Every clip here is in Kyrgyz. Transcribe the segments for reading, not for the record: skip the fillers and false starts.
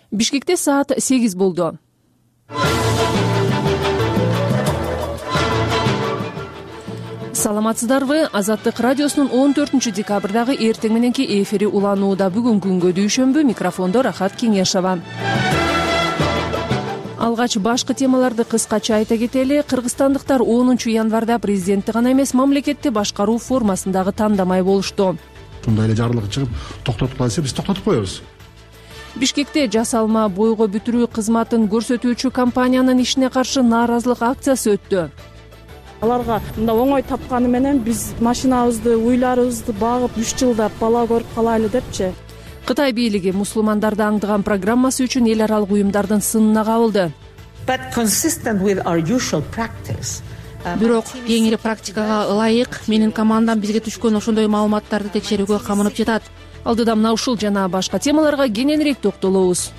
Бишкекте саат 8 болду. Саламатсыздарбы? Азаттык радиосунун 14 декабрдагы эртең мененки эфири уланууда. Бүгүнкү күнгө дүйшөмбү, микрофондо Рахат Кеңешова. Алгач башкы темаларды кыскача айта кетели. Кыргызстандыктар 10 январда президентти гана эмес, мамлекетти башкаруу формасындагы тандамай болушту. Ушундай эле жарлык чыгып токтотуп калса, биз токтотуп коебуз. Бишкекте жасалма бойго бүтүрүү кызматын көрсөтүүчү компаниянын ишине каршы нааразылык акциясы өттү. Аларга мындай оңой тапканы менен биз машинабызды, уйларыбызды багып 3 жылда бала көрүп калайлы депчи. Кытай бийлиги мусулмандарды аңдыган программасы үчүн эл аралык уюмдардын сынына кабылды. Бирок кеңири практикага ылайык менин командам бизге түшкөн ошондой маалыматтарды текшерүүгө камынып жатат. Алдыда мына ушул жана башка темаларга кененирээк токтолобуз.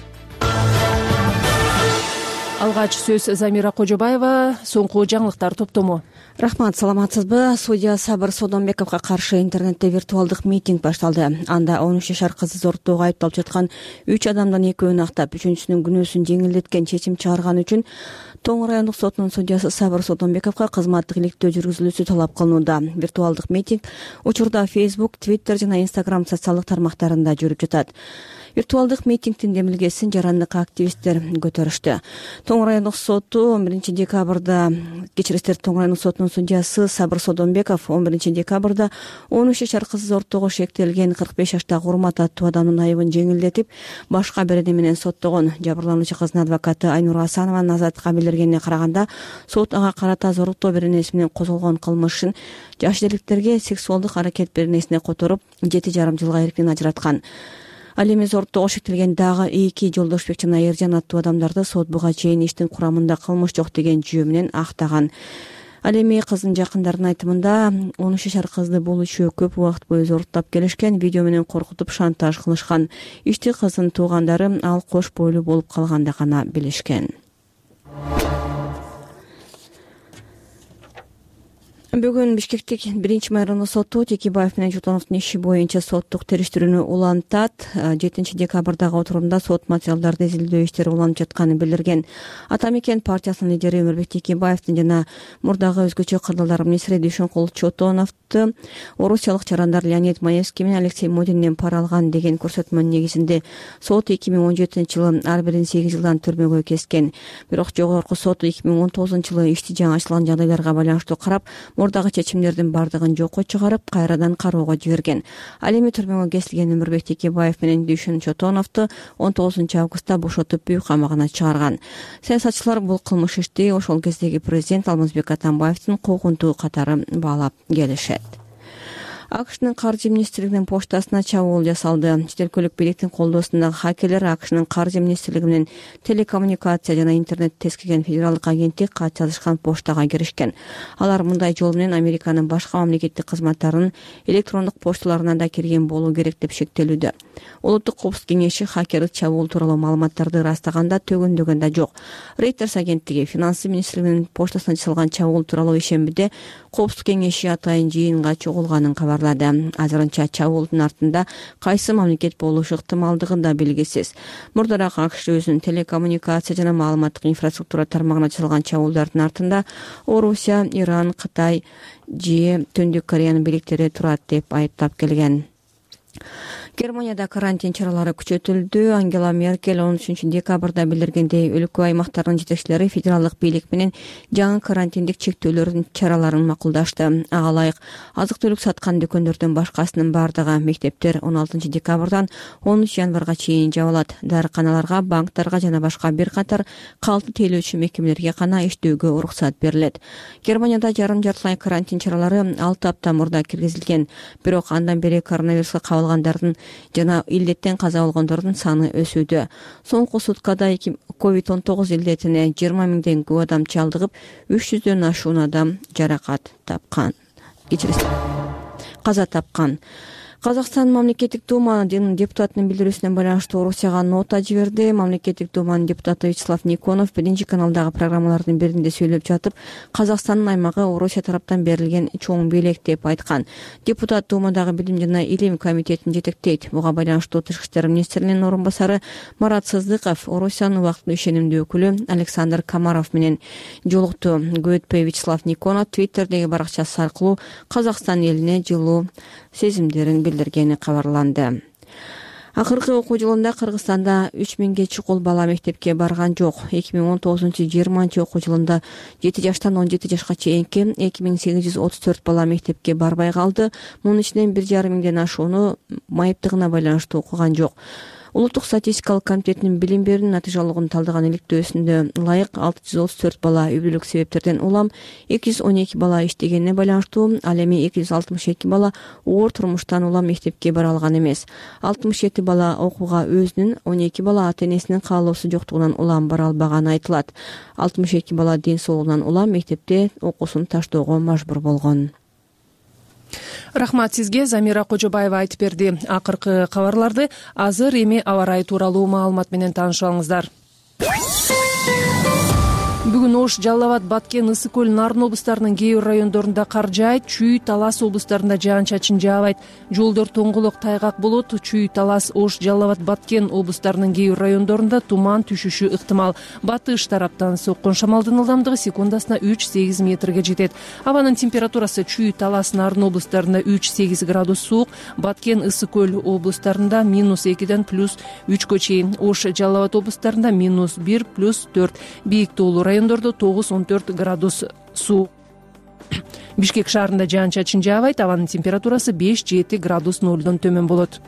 Алгач сөз Замира Кожобаева, соңку жаңылыктар топтому. Рахмат, саламатсызбы? Судья Сабыр Содонбековго каршы интернетте виртуалдык митинг башталды. Анда 13 жашар кызды зоруктоого айыпталып жаткан 3 адамдан 2-өүн актап, үчүнчүсүнүн күнөөсүн жеңилдеткен чечим чыгарган үчүн Тоң райондук сотунун судьясы Сабыр Содонбековго кызматтык иликтөө жүргүзүлүүсү талап кылынууда. Виртуалдык митинг учурда Facebook, Twitter жана Instagram социалдык тармактарында жүрүп жатат. Виртуалдык митингдин демилгесин жарандык активисттер көтөрүштү. Тоң райондук соту 11 декабрда Тоң райондук сотунун судьясы Сабыр Содонбеков 11 декабрда 13 жашар кызды зоруктоого шектелген 45 жаштагы Урмат аттуу адамдын айыбын жеңилдетип, башка берене менен соттогон. Жабырлануучу кыздын адвокаты Айнур Асанованын азаттыкка билдиргенине караганда, сот ага карата зоруктоо беренеси менен козголгон кылмышын жаш деликтерге сексуалдык аракет беренесине которуп 7,5 жылга эркинен ажыраткан. Ал эми зоруктоого шектелген дагы 2 Жолдошбек жана Эржан аттуу адамдарды сот буга чейин иштин курамында кылмыш жок деген жүйө менен актаган. Ал эми кыздын жакындарынын айтымында 13 жашар кызды бул үчөө көп убакыт бою зоруктап келишкен, видео менен коркутуп шантаж кылышкан. Ишти кыздын туугандары ал кош бойлуу болуп калганда гана билишкен. Бүгүн Бишкектик 1-май райондук соту Текебаев менен Жутоновдун иши боюнча соттук териштирүүнү улантат. 7 декабрдагы отурумда сот материалдарды изилдөө иштери уланып жатканын билдирген. Ата мекен партиясынын лидери Өмүрбек Текебаевдин жана мурдагы өзгөчө кырдалдар министри Дүйшөнкул Чотоновду орусиялык чарандар Леонид Маевский менен Алексей Модинден пара алган деген көрсөтмөнүн негизинде сот 2017-жылы ар бирин 8 жылдан түрмөгө кескен. Бирок жогорку сот 2019-жылы ишти жаңы ачылган жагдайларга байланыштуу карап, мурдагы чечимдердин бардыгын жокко чыгарып, кайрадан кароого жиберген. Ал эми түрмөгө кесилген Өмүрбек Текебаев менен Дүйшөн Чотоновду 19 августта бошотуп үй камагына чыгарган. Саясатчылар бул кылмыш ишти ошол кездеги президент Алмазбек Атамбаевдин куугунтугу катары баалап келишет. АКШнын каржы министрлигинин поштасына чабуул жасалды. Чет өлкөлүк бийликтин колдоосундагы хакерлер АКШнын каржы министрлиги менен телекоммуникация жана интернет тескиген федералдык агенттик кат жазышкан поштага киришкен. Алар мындай жол менен Американын башка мамлекеттик кызматтарынын электрондук пошталарына да кирген болуу керек деп шектелүүдө. Улуттук коопсуздук кеңеши хакерлик чабуул тууралуу маалыматтарды ырастаганда төгөндөгөн да жок. Reuters агенттиги финансы министрлигинин поштасына жасалган чабуул тууралуу ишембиде коопсуздук кеңеши атайын жыйынга чогулганын кабарлады. Азырынча чабуулдун артында кайсы мамлекет болушу ыктымалдыгы да белгисиз. Мурдараак АКШ өзүнүн телекоммуникация жана маалыматтык инфраструктура тармагына жасалган чабуулдардын артында Орусия, Иран, Кытай же Түндүк Кореянын бийликтери турат деп айыптап келген. Германияда карантин чаралары күчөтүлдү. Ангела Меркель 13 декабрда билдиргендей, өлкө аймактарынын жетекчилери федералдык бийлик менен жаңы карантиндик чектөөлөрдүн чараларын макулдашты. Ага ылайык азык-түлүк саткан дүкөндөрдүн башкасынын бардыгы, мектептер 16 декабрдан 13 январга чейин жабылат. Дарыканаларга, банктарга жана башка бир катар калты тейлөөчү мекемелерге гана иштөөгө уруксат берилет. Германияда жарым-жартылай карантин чаралары 6 апта мурда киргизилген. Бирок андан бери коронавируска кабылгандардын жана илдеттен каза болгондордун саны өсүүдө. Соңку суткада COVID-19 илдетине 20 миңден көп адам чалдыгып, 300дөн ашуун адам жаракат тапкан. Каза тапкан. Казакстан мамлекеттик думанын депутатынын билдирүүсүнө байланыштуу Орусияга нота жиберди. Мамлекеттик думанын депутаты Вячеслав Никонов биринчи каналдагы программалардын биринде сүйлөп жатып, Казакстандын аймагы Орусия тараптан берилген чоң белек деп айткан. Депутат думадагы билим жана илим комитетин жетектейт. Буга байланыштуу Тышкы иштер министринин орун басары Марат Сыздыков Орусиянын убактылуу ишенимдүү өкүлү Александр Комаров менен жолукту. Көп өтпөй Вячеслав Никонов Твиттердеги баракчасы аркылуу Казакстан элине жылуу сезимдерин билдиргени кабарланды. Акыркы окуу жылында Кыргызстанда 3000ге чукул бала мектепке барган жок. 2019-20 окуу жылында 7 жаштан 17 жашка чейинки 2834 бала мектепке барбай калды. Мунун ичинен 1,5 миңден ашууну майыптыгына байланыштуу окуган жок. Улуттук статистикалык комитетинин билим берүүнүн натыйжалыгын талдаган иликтөөсүндө ылайык 634 бала үй-бүлөлүк себептерден улам, 212 бала иштегенине байланыштуу, ал эми 262 бала оор турмуштан улам мектепке бара алган эмес. 67 бала окууга өзүнүн, 12 бала ата-энесинин каалоосу жоктугунан улам бара албаганы айтылат. 62 бала ден соолугунан улам мектепте окуусун таштоого мажбур болгон. Рахмат сизге, Замира Кожобаева айтып берди. Акыркы кабарларды азыр эми аба ырайы тууралуу маалымат менен таанышып алыңыздар. Бүгүн Ош, Жалал Абад, Баткен, Ысык көл, Нарын облустарынын кээ бир райондорунда кар жаайт, Чүй, Талас облустарында жаан-чачын жаабайт. Жолдор тоңголок, тайгак болот. Чүй, Талас, Ош, Жалал Абад, Баткен облустарынын кээ бир райондорунда туман түшүшү ыктымал. Батыш тараптан соккон шамалдын ылдамдыгы секундасына 3-8 метрге жетет. Абанын температурасы Чүй, Талас, Нарын облустарында 3-8 градус суук, Баткен, Ысык көл облустарында -2ден +3 чейин, Ош, Жалал Абад облустарында -1 +4, бийик тоолуу райондордо 9-14 градус суук. Бишкек шаарында жаан-чачын жаабайт, абанын температурасы 5-7 градус нолдон төмөн болот.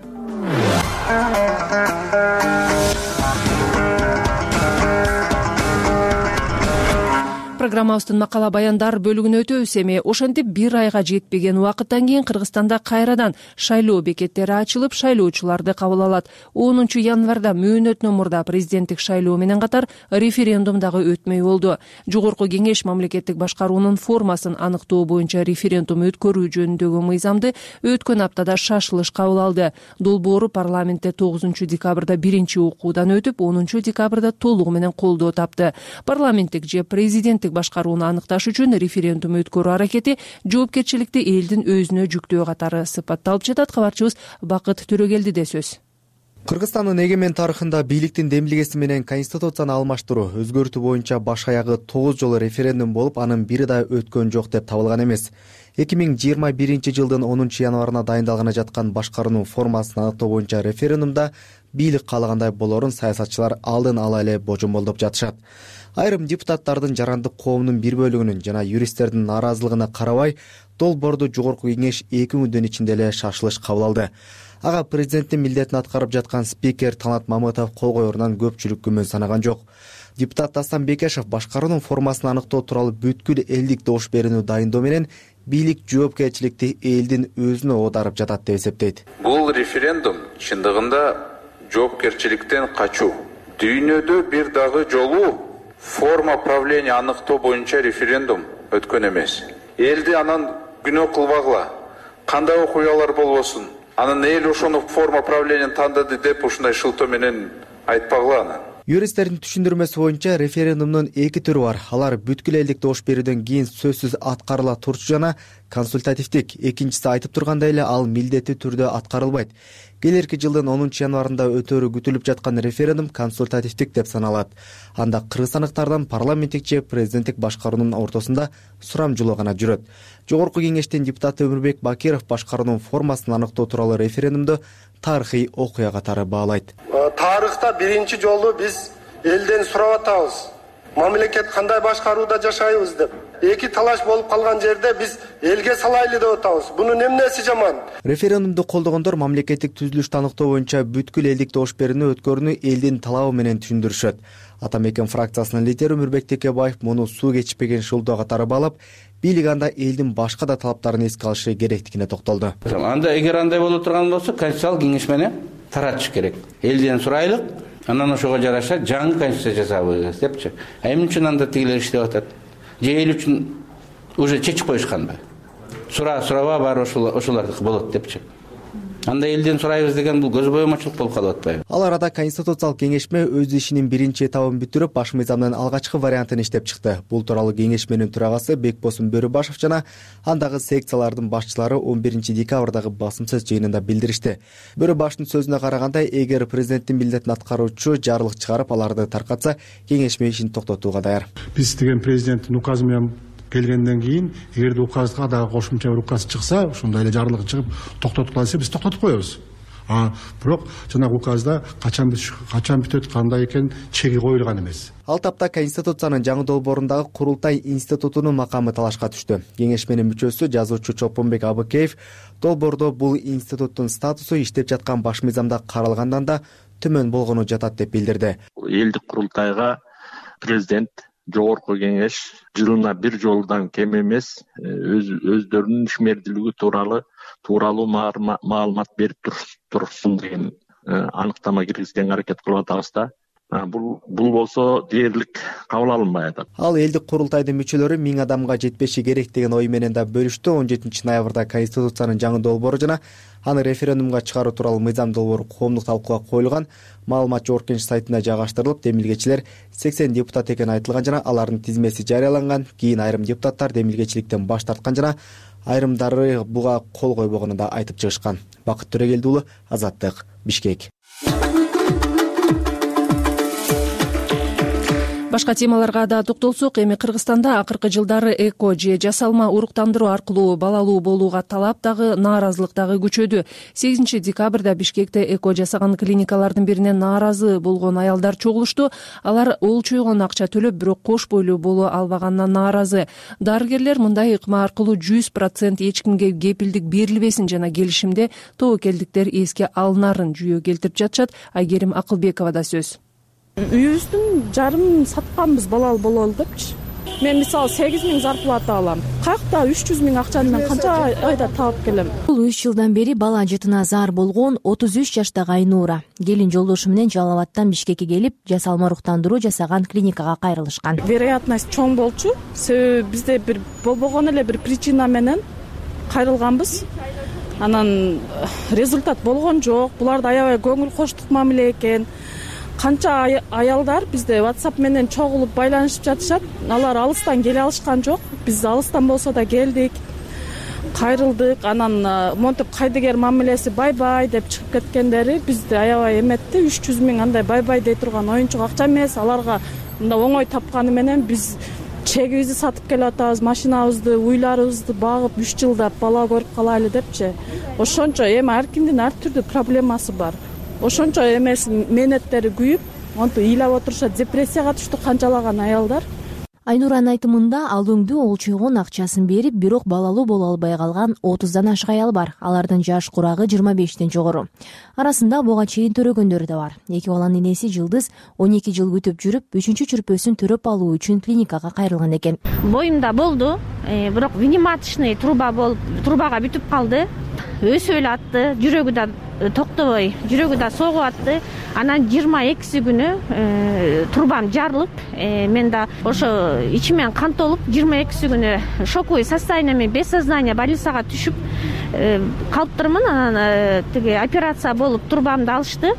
Программабыздын макала баяндар бөлүгүнө өтөбүз. Эми ошентип 1 айга жетпеген убакыттан кийин Кыргызстанда кайрадан шайлоо бекеттери ачылып, шайлоочуларды кабыл алат. 10 январда мөөнөтүнөн мурда президенттик шайлоо менен катар референдум дагы өтмөй болду. Жогорку кеңеш мамлекеттик башкаруунун формасын аныктоо боюнча референдум өткөрүү жөнүндөгү мыйзамды өткөн аптада шашылыш кабыл алды. Долбоору парламентте 9 декабрда биринчи окуудан өтүп, 10 декабрда толугу менен колдоо тапты. Парламенттик же президенттик башкарууну аныкташ үчүн референдум өткөрүү аракети жоопкерчиликти элдин өзүнө жүктөө катары сыпатталып жатат. Кабарчыбыз Бакыт Төрөгелдиде сөз. Кыргызстандын эгемен тарыхында бийликтин демилгеси менен конституцияны алмаштыруу, өзгөртүү боюнча баш аягы 9 жолу референдум болуп, анын бири да өткөн жок деп табылган эмес. 2021 жылдын 10 январына дайындалганы жаткан башкаруунун формасын аныктоо боюнча референдумда бийлик каалагандай болорун саясатчылар алдын ала эле божомолдоп жатышат. Айрым депутаттардын жарандык коомдун бир бөлүгүнүн жана юристтердин нааразылыгына карабай, долбоорду жогорку кеңеш 2 күндөн ичинде эле шашылыш кабыл алды. Ага президенттин милдетин аткарып жаткан спикер Талант Мамытов кол коерунан көпчүлүк күмөн санаган жок. Депутат Дастан Бекешев башкаруунун формасын аныктоо тууралуу бүткүл элдик добуш берүүнү дайындоо менен бийлик жоопкерчиликти элдин өзүнө оодарып жатат деп эсептейт. Бул референдум чындыгында жоопкерчиликтен качуу. Дүйнөдө бир дагы жолу форма правления аныктоо боюнча референдум өткөн эмес. Элди анан күнөө кылбагыла. Кандай окуялар болбосун, анан эл ошону форма правлениянын тандады деп ушундай шылтоо менен айтпагыла анан. Юристтердин түшүндүрмөсү боюнча референдумдун 2 түрү бар. Алар бүткүл элдик добуш берүүдөн кийин сөзсүз аткарыла турчу жана консультативдик. Экинчиси айтып тургандай эле ал милдеттүү түрдө аткарылбайт. Келерки жылдын 10 январында өтөрү күтүлүп жаткан референдум консультативдик деп саналат. Анда кыргызстандыктардан парламенттик же президенттик башкаруунун ортосунда сурамжылоо гана жүрөт. Жогорку кеңештин депутаты Өмүрбек Бакиров башкаруунун формасын аныктоо тууралуу референдумду тарыхый окуя катары баалайт. Тарыхта биринчи жолу биз элден сурап атабыз. Мамлекет кандай башкарууда жашайбыз деп. Эки талаш болуп калган жерде биз элге салайлы деп атабыз. Бунун эмнеси жаман? Референдумду колдогондор мамлекеттик түзүлүштү аныктоо боюнча бүткүл элдик добуш берүүнү өткөрүүнү элдин талабы менен түшүндүрүшөт. Атамекен фракциясынын лидери Өмүрбек Текебаев муну суу кечпеген шылдоо катары баалап, бийлик анда элдин башка да талаптарын эске алышы керектигине токтолду. Анда эгер андай боло турган болсо, конституциялык кеңеш менен таратыш керек. Элден сурайлык, анан ошого жараша жаңы конституция жасабыз депчи. Эмне үчүн анда тигилер иштеп атат? Же эл үчүн уже чечип коюшканбы? Сураба баары ошолордуку болот депчи. анда элден сурайбыз деген бул көз боемочулук болуп калып атпайбы? Ал арада Конституциялык кеңешме өз ишинин биринчи этабын бүтүрүп, баш мыйзамдын алгачкы вариантын иштеп чыкты. Бул тууралуу кеңешменин төрагасы Бекбосун Бөрүбашев жана андагы секциялардын башчылары 11 декабрдагы басымсыз жыйынында билдиришти. Бөрүбашевдин сөзүнө караганда, эгер президенттин милдетин аткаруучу жарлык чыгарып аларды таркатса, кеңешме ишин токтотууга даяр. Биз деген президенттин указы менен келгенден кийин, эгерде указга дагы кошумча бир указ чыкса, ушундай эле жарлык чыгып токтотула десе, биз токтотуп коебуз. Бирок жанагы указда качан бүтөт, кандай экен чеги коюлган эмес. Ал тапта Конституциянын жаңы долбоорундагы курултай институтунун макамы талашка түштү. Кеңешменин мүчөсү жазуучу Чопонбек Абыкеев долбоордо бул институттун статусу иштеп жаткан баш мыйзамда каралгандан да төмөн болгону жатат деп билдирди. Элдик курултайга президент, жогорку кеңеш жылына бир жолудан кем эмес өздөрүнүн ишмердүүлүгү тууралуу маалымат берип турушсун деген аныктама киргизгенге аракет кылып атабыз да. Бул болсо дээрлик кабыл алынбай атат. Ал элдик курултайдын мүчөлөрү 1000 адамга жетпеши керек деген ой менен да бөлүштү. 17 ноябрда Конституциянын жаңы долбоору жана аны референдумга чыгаруу тууралуу мыйзам долбоору коомдук талкууга коюлган. Маалымат Жогорку Кеңеш сайтына жайгаштырылып, демилгечилер 80 депутат экени айтылган жана алардын тизмеси жарыяланган. Кийин айрым депутаттар демилгечиликтен баш тарткан жана айрымдары буга кол койбогонун да айтып чыгышкан. Бакыт Төрөгелди уулу, Азаттык, Бишкек. Башка темаларга да токтолсок, эми Кыргызстанда акыркы жылдары эко же жасалма уруктандыруу аркылуу балалуу болууга талап дагы, нааразылык дагы күчөдү. 8 декабрда Бишкекте эко жасаган клиникалардын биринен нааразы болгон аялдар чогулушту. Алар олчойгон акча төлөп, бирок кош бойлуу боло албаганына нааразы. Дарыгерлер мындай ыкма аркылуу 100% эч кимге кепилдик берилбесин жана келишимде тобокелдиктер эске алынарын жүйө келтирип жатышат. Айгерим Акылбековада сөз. Үйүбүздүн жарымын сатканбыз балалуу бололу депчи. Мен мисалы 8.000 зарплата алам. Каякта 300.000 акчаны мен канча айда таап келем? Бул 3 жылдан бери бала жытына зар болгон 33 жаштагы Айнура келин жолдошу менен Жалал Абадтан Бишкекке келип, жасалма уруктандыруу жасаган клиникага кайрылышкан. Вероятность чоң болчу. Себеби бизде бир болбогон эле бир причина менен кайрылганбыз. Анан результат болгон жок. Буларда аябай көңүл коштук мамиле экен. Канча аялдар бизде WhatsApp менен чогулуп байланышып жатышат. Алар алыстан келе алышкан жок. Биз алыстан болсо да келдик, кайрылдык. Анан монтип кайдыгер мамилеси бай деп чыгып кеткендери бизди аябай эметти. 300.000 андай бай дей турган оюнчук акча эмес. Аларга мында оңой тапканы менен биз чегибизди сатып келип атабыз, машинабызды, уйларыбызды багып 3 жылда бала көрүп калайлы депчи. Ошончо эми ар кимдин ар түрдүү проблемасы бар. Ошончо эмес менеттери күйүп, монтип ыйлап отурушат, депрессияга түштү канчалаган аялдар. Айнуранын айтымында ал өңдүү олчойгон акчасын берип, бирок балалуу боло албай калган 30дан ашык аял бар. Алардын жаш курагы 25тен жогору. Арасында буга чейин төрөгөндөр да бар. Эки баланын энеси Жылдыз 12 жыл күтүп жүрүп, 3-чү чүрпөсүн төрөп алуу үчүн клиникага кайрылган экен. Боюмда болду, бирок вниматочный трубага бүтүп калды. Өсүп эле атты, жүрөгү да токтобой, жүрөгү да согуп атты. Анан 22 күнү трубам жарылып, мен да ошо ичимен кан толуп, 22 күнү шоковый состояние, без сознания больницага түшүп калыптырмын. Анан тиги операция болуп трубамды алышты.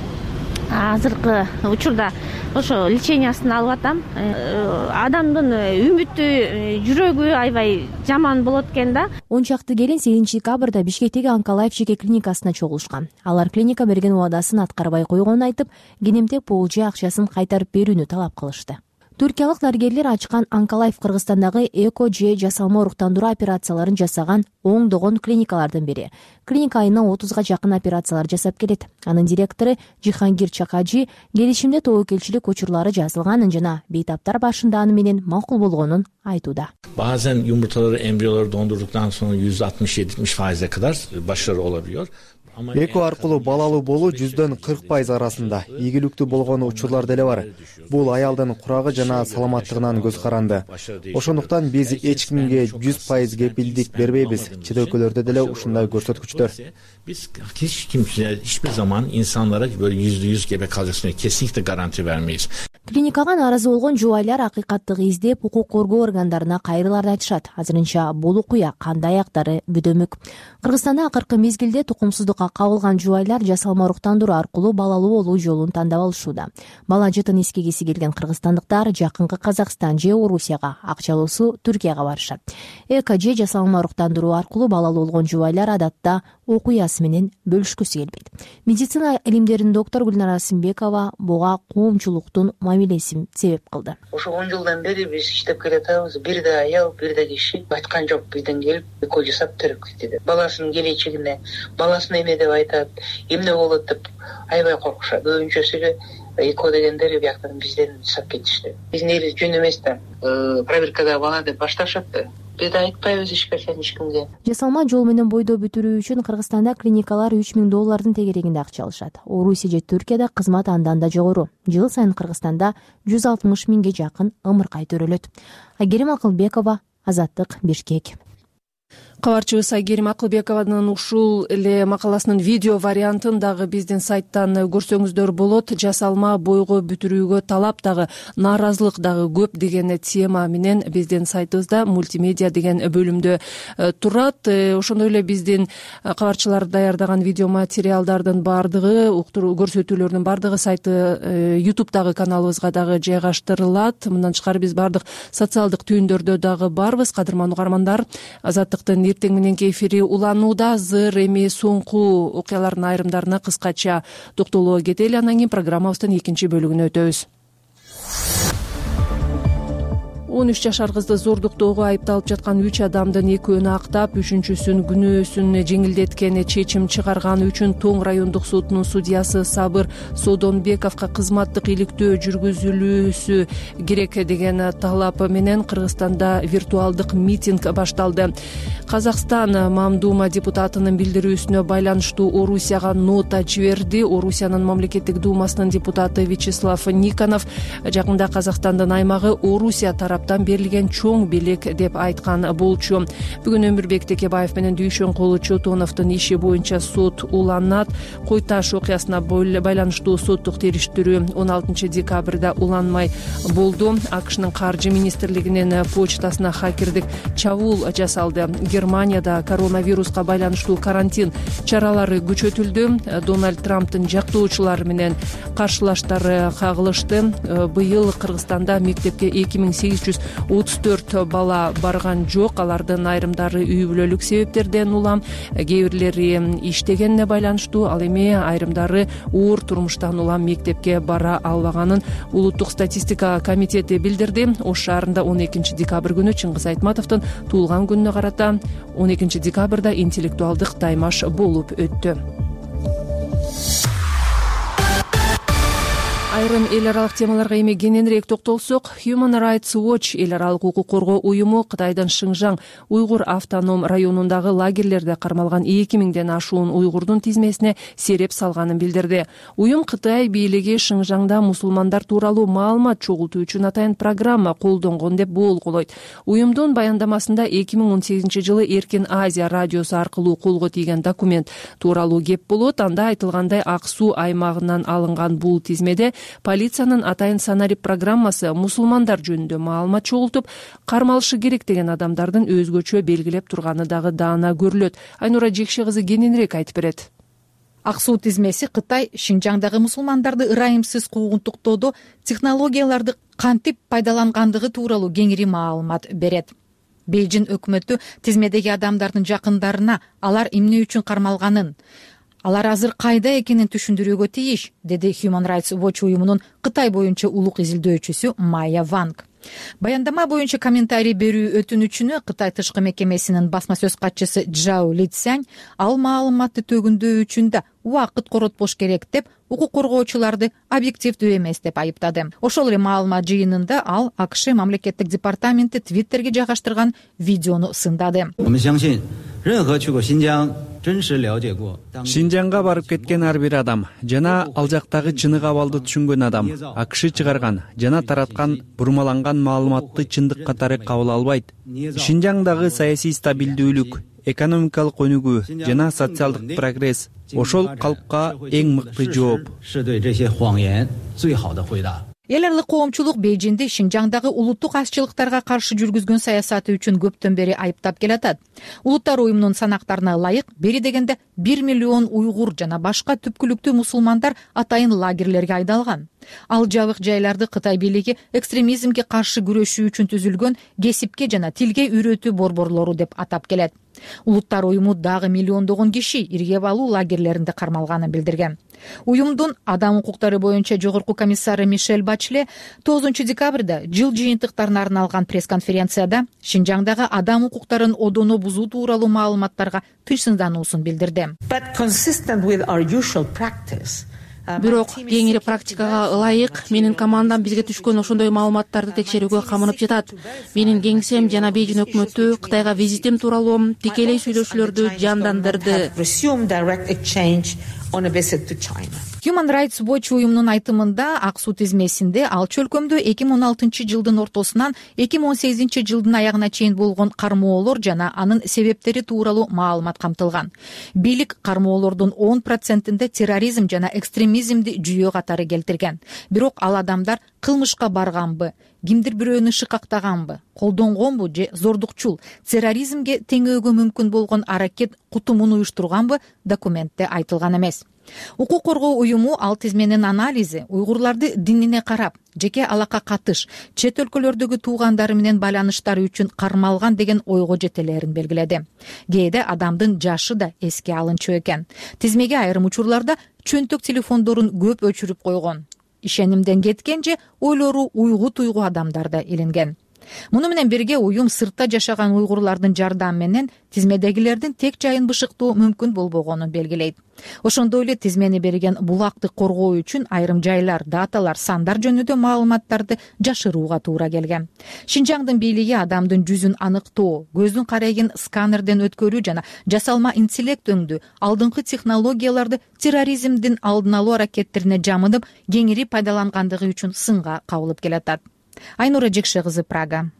Азыркы учурда ошо лечениясын алып атам. Адамдын үмүтү, жүрөгү аябай жаман болот экен да. 10 чакты келин 8 декабрда Бишкектеги Анкалаев жеке клиникасына чогулушкан. Алар клиника берген убадасын аткарбай койгонун айтып, кенемтек пул же акчасын кайтарып берүүнү талап кылышты. Туркиялык дарыгерлер ачкан Анкалаев Кыргызстандагы эко же жасалма уруктандыруу операцияларын жасаган оңдогон клиникалардын бири. Клиника айына 30га жакын операциялар жасап келет. Анын директору Жихангир Чакажи келишимде тобокелчилик учурлары жазылганын жана бейтаптар башында аны менен макул болгонун айтууда. Bazen yumurtaları, embriyoları dondurduktan sonra %60-70%'e kadar başarı olabiliyor. Эко аркылуу балалуу болуу 40% арасында. Ийгиликтүү болгон учурлар деле бар. Бул аялдын курагы жана саламаттыгынан көз каранды. Ошондуктан биз эч кимге 100% кепилдик бербейбиз. Чидөкөлөрдө деле ушундай көрсөткүчтөр. Biz hiçbir zaman insanlara böyle %100 gebe kalacaksın kesinlikle garanti vermeyiz. клиникага нааразы болгон жубайлар акыйкаттык издеп укук коргоо органдарына кайрыларды айтышат. Азырынча бул окуя кандай аяктары күтөмүк. Кыргызстанда акыркы мезгилде тукумсуздукка кабылган жубайлар жасалма уруктандыруу аркылуу балалуу болуу жолун тандап алышууда. Бала жытын эскегиси келген кыргызстандыктар жакынкы Казакстан же Орусияга, акчалуусу Түркияга барышат. ЭКО же жасалма уруктандыруу аркылуу балалуу болгон жубайлар адатта окуясы менен бөлүшкүсү келбейт. Медицина илимдеринин доктор Гүлнара Симбекова буга коомчулуктун мамилесин себеп кылды. Ошо 10 жылдан бери биз иштеп келатабыз. Бир да аял, бир да киши айткан жок бизден келип ЭКО жасап төрөк деди. Баласынын келечегине, баласына эме деп айтат, эмне болот деп аябай коркушат. Көбүнчөсү ЭКО дегендер бияктан бизден жасап кетишти. Биз негизи жөн эмес да, проверкада бала деп башташат да. Биз да айтпайбыз эч кимге. Жасалма жол менен бойдоо бүтүрүү үчүн Кыргызстанда клиникалар $3000 тегерегинде акча алышат. Орусия же Түркияда кызмат андан да жогору. Жыл сайын Кыргызстанда 160 миңге жакын ымыркай төрөлөт. Айгерим Акылбекова, Азаттык, Бишкек. Кабарчыбыз Айгерим Акылбекованын ушул эле макаласынын видео вариантын дагы биздин сайттан көрсөңүздөр болот. Жасалма бойго бүтүрүүгө талап дагы, нааразылык дагы көп деген тема менен биздин сайтыбызда мультимедиа деген бөлүмдө турат. Ошондой эле биздин кабарчылар даярдаган видео материалдардын баардыгы, көрсөтүүлөрдүн баардыгы сайты YouTube'дагы каналыбызга дагы жайгаштырылат. Мындан тышкары биз баардык социалдык түйүндөрдө дагы барбыз. Кадырман угармандар, Азаттыктын эртең мененки эфири уланууда. Азыр эми соңку окуялардын айрымдарына кыскача токтолууга кетели, анан кийин программабыздын экинчи бөлүгүнө өтөбүз. 13 жашар кызды зордуктоого айыпталып жаткан 3 адамдын 2-өөүнү актап, 3-үчүсүн күнөөсүн жеңилдеткен чечим чыгарганы үчүн Тоң райондук сотунун судьясы Сабыр Содонбековго кызматтык иликтөө жүргүзүлүүсү керек деген талап менен Кыргызстанда виртуалдык митинг башталды. Казакстан Мамдума депутатынын билдирүүсүнө байланыштуу Орусияга нота жиберди. Орусиянын мамлекеттик думасынын депутаты Вячеслав Никонов жакында Казакстандын аймагы Орусия тараптан берилген чоң белек деп айткан болчу. Бүгүн Өмүрбек Текебаев менен Дүйшөн Колу Чотоновдун иши боюнча сот уланат. Кой Таш окуясына байланыштуу соттук териштирүү 16 декабрда уланмай болду. АКШнын каржы министрлигинин почтасына хакердик чабуул жасалды. Германияда коронавируска байланыштуу карантин чаралары күчөтүлдү. Дональд Трамптын жактоочулары менен каршылаштары кагылышты. Быйыл Кыргызстанда мектепке 2834 бала барган жок. Алардын айрымдары үй бүлөлүк себептерден улам, кээ бирлери иштегенине байланыштуу, ал эми айрымдары оор турмуштан улам мектепке бара албаганын улуттук статистика комитети билдирди. Ош шаарында 12 декабрь күнү Чыңгыз Айтматовдун туулган күнүнө карата 12 декабрда интеллектуалдык таймаш болуп өттү. Айрым эл аралык темаларга эми кененирээк токтолсок, Human Rights Watch эл аралык укук коргоо уюму Кытайдын Шыңжаң уйгур автоном районундагы лагерлерде кармалган 2000ден ашуун уйгурдун тизмесине сереп салганын билдирди. Уюм Кытай бийлиги Шыңжаңда мусулмандар тууралуу маалымат чогултуу үчүн атайын программа колдонгон деп боолголойт. Уюмдун баяндамасында 2018 жылы Эркин Азия радиосу аркылуу колго тийген документ тууралуу кеп болот. Анда айтылгандай, Ак Суу аймагынан алынган бул тизмеде полициянын атайын санарип программасы мусулмандар жөнүндө маалымат чогултуп, кармалышы керек деген адамдардын өзгөчө белгилеп турганы дагы даана көрүлөт. Айнура Жекше кызы кененирээк айтып берет. Ак Суу тизмеси Кытай Шинжаңдагы мусулмандарды ырайымсыз куугунтуктоодо технологияларды кантип пайдалангандыгы тууралуу кеңири маалымат берет. Бейжин өкмөтү тизмедеги адамдардын жакындарына алар эмне үчүн кармалганын, алар азыр кайда экенин түшүндүрүүгө тийиш, деди Human Rights Watch уюмунун Кытай боюнча улук изилдөөчүсү Майя Ванг. Баяндама боюнча комментарий берүү өтүнүчүнө Кытай тышкы мекемесинин басма сөз катчысы Жао Лицянь ал маалыматты төгүндөө үчүн да убакыт коротпош керек деп, укук коргоочуларды объективдүү эмес деп айыптады. Ошол эле маалымат жыйынында ал АКШ мамлекеттик департаменти Твиттерге жайгаштырган видеону сындады. Шинжаңга барып кеткен ар бир адам жана ал жактагы чыныгы абалды түшүнгөн адам АКШ чыгарган жана тараткан бурмаланган маалыматты чындык катары кабыл албайт. Шинжаңдагы саясий стабилдүүлүк, экономикалык өнүгүү жана социалдык прогресс ошол калпка эң мыкты жооп. эл аралык коомчулук Бейжиңди Шинжаңдагы улуттук азчылыктарга каршы жүргүзгөн саясаты үчүн көптөн бери айыптап келатат. Улуттар уюмунун санактарына ылайык, бери дегенде 1 миллион уйгур жана башка түпкүлүктүү мусулмандар атайын лагерлерге айдалган. Ал жабык жайларды Кытай бийлиги экстремизмге каршы күрөшүү үчүн түзүлгөн кесипке жана тилге үйрөтүү борборлору деп атап келет. Улуттар уюму дагы миллиондогон киши иргеп алуу лагерлеринде кармалганын билдирген. Уюмдун адам укуктары боюнча жогорку комиссары Мишель Бачле 9 декабрда жыл жыйынтыктарына арналган пресс-конференцияда Шинжаңдагы адам укуктарын одоно бузуу тууралуу маалыматтарга тынчсыздануусун билдирди. Бирок кеңири практикага ылайык менин командам бизге түшкөн ошондой маалыматтарды текшерүүгө камынып жатат. Менин кеңсем жана Бейжиң өкмөтү Кытайга визитим тууралуу тикелей сүйлөшүүлөрдү жандандырды. Human Rights Watch уюмунун айтымында ак суу тизмесинде ал чөлкөмдө 2016 жылдын ортосунан 2018 жылдын аягына чейин болгон кармоолор жана анын себептери тууралуу маалымат камтылган. Бийлик кармоолордун 10%-inde терроризм жана экстремизмди жүйө катары келтирген. Бирок ал адамдар кылмышка барганбы, кимдир бирөөнү шыкактаганбы, колдонгонбу же зордукчул, терроризмге теңөөгө мүмкүн болгон аракет кутумун уюштурганбы документте айтылган эмес. Укук коргоо уюму ал тизменин анализи уйгурларды динине карап, жеке алакка катыш, чет өлкөлөрдөгү туугандары менен байланыштары үчүн кармалган деген ойго жетелерин белгиледи. Кээде адамдын жашы да эске алынчу экен. Тизмеге айрым учурларда чөнтөк телефондорун көп өчүрүп койгон. Ишенимден кеткен же ойлору уйгу-туйгу адамдарда илинген. Муну менен бирге уюм сыртта жашаган уйгурлардын жардамы менен тизмедегилердин тек жайын бышыктоо мүмкүн болбогонун белгилейт. Ошондой эле тизмени берген булакты коргоо үчүн айрым жайлар, даталар, сандар жөнүндө маалыматтарды жашырууга туура келген. Шинжаңдын бийлиги адамдын жүзүн аныктоо, көздүн карайын сканерден өткөрүү жана жасалма интеллект өңдүү алдыңкы технологияларды терроризмдин алдын алуу аракеттерине жамынып, кеңири пайдалангандыгы үчүн сынга кабылып келатат. Айнура Жекше кызы, Прага.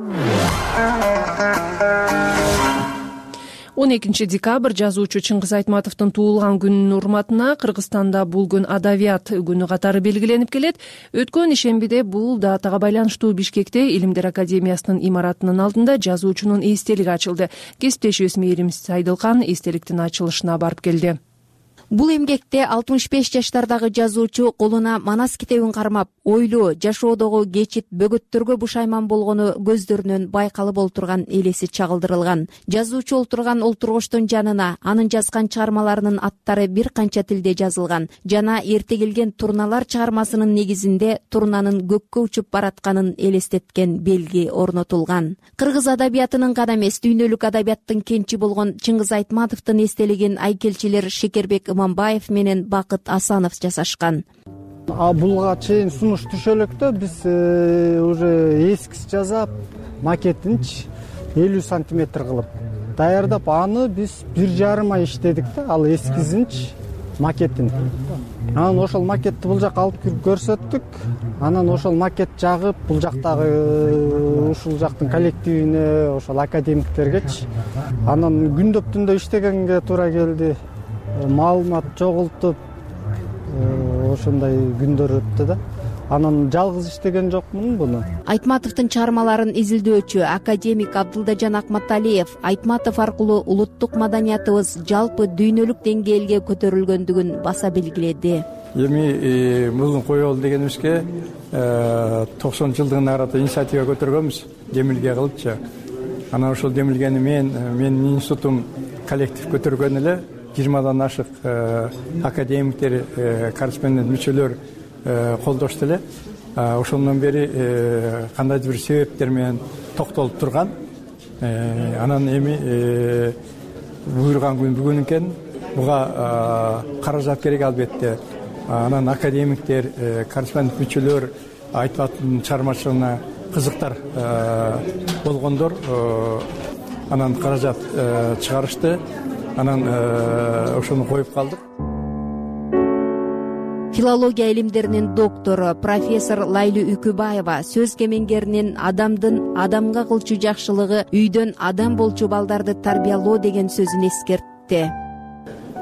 12 декабрь жазуучу Чыңгыз Айтматовдун туулган күнүнүн урматына Кыргызстанда бул күн адабият күнү катары белгиленип келет. Өткөн ишембиде бул датага байланыштуу Бишкекте Илимдер академиясынын имаратынын алдында жазуучунун эстелиги ачылды. Кесиптешибиз Мээрим Сайдылкан эстеликтин ачылышына барып келди. Бул эмгекте 65 жаштардагы жазуучу колуна манас китебин кармап, ойлоо, жашоодогу кечит бөгөттөргө бушайман болгону көздөрүнөн байкалып олтурган элеси чагылдырылган. Жазуучу олтурган олтургучтун жанына анын жазган чыгармаларынын аттары бир канча тилде жазылган жана эрте келген Турналар чыгармасынын негизинде Турнанын көккө учуп баратканын элестеткен белги орнотулган. Кыргыз адабиятынын гана эмес, дүйнөлүк адабияттын кенчи болгон Чыңгыз Айтматовдун эстелигин айкелчилер Шекербек Иманбаев менен Бакыт Асанов жасашкан. Буга чейин сунуш түшө элек биз уже эскиз жасап, макетинчи 50 сантиметр кылып даярдап, аны биз 1,5 ай иштедик да, ал эскизинчи макетин. Анан ошол макетти бул жака алып кирип көрсөттүк. Анан ошол макет жагып, бул жактагы ушул жактын коллективине, ошол академиктергечи. Анан күндөп түндө иштегенге туура келди. Маалымат жоголтуп, ошондой күндөр өттү да. Анан жалгыз иштеген жокмун буну. Айтматовдун чыгармаларын изилдөөчү академик Абдылдажан Акматалиев Айтматов аркылуу улуттук маданиятыбыз жалпы дүйнөлүк деңгээлге көтөрүлгөндүгүн баса белгиледи. Эми мулун коелу дегенибизге 90 жылдыгына карата инициатива көтөргөнбүз, демилге кылыпчы. Анан ошол демилгени менин институтум коллектив көтөргөн эле 20дан ашык академиктер, корреспондент мүчөлөр колдошту эле. Ошондон бери кандайдыр бир себептер менен токтолуп турган. Анан эми буйруган күн бүгүн экен. Буга каражат керек албетте. Анан академиктер, корреспондент мүчөлөр Айтматовдун чыгармачылыгына кызыктар болгондор анан каражат чыгарышты. Анан ошону коюп калдык. Филология илимдеринин доктору профессор Лайлы Үкүбаева сөз кемеңгеринин адамдын адамга кылчу жакшылыгы үйдөн адам болчу балдарды тарбиялоо деген сөзүн эскертти.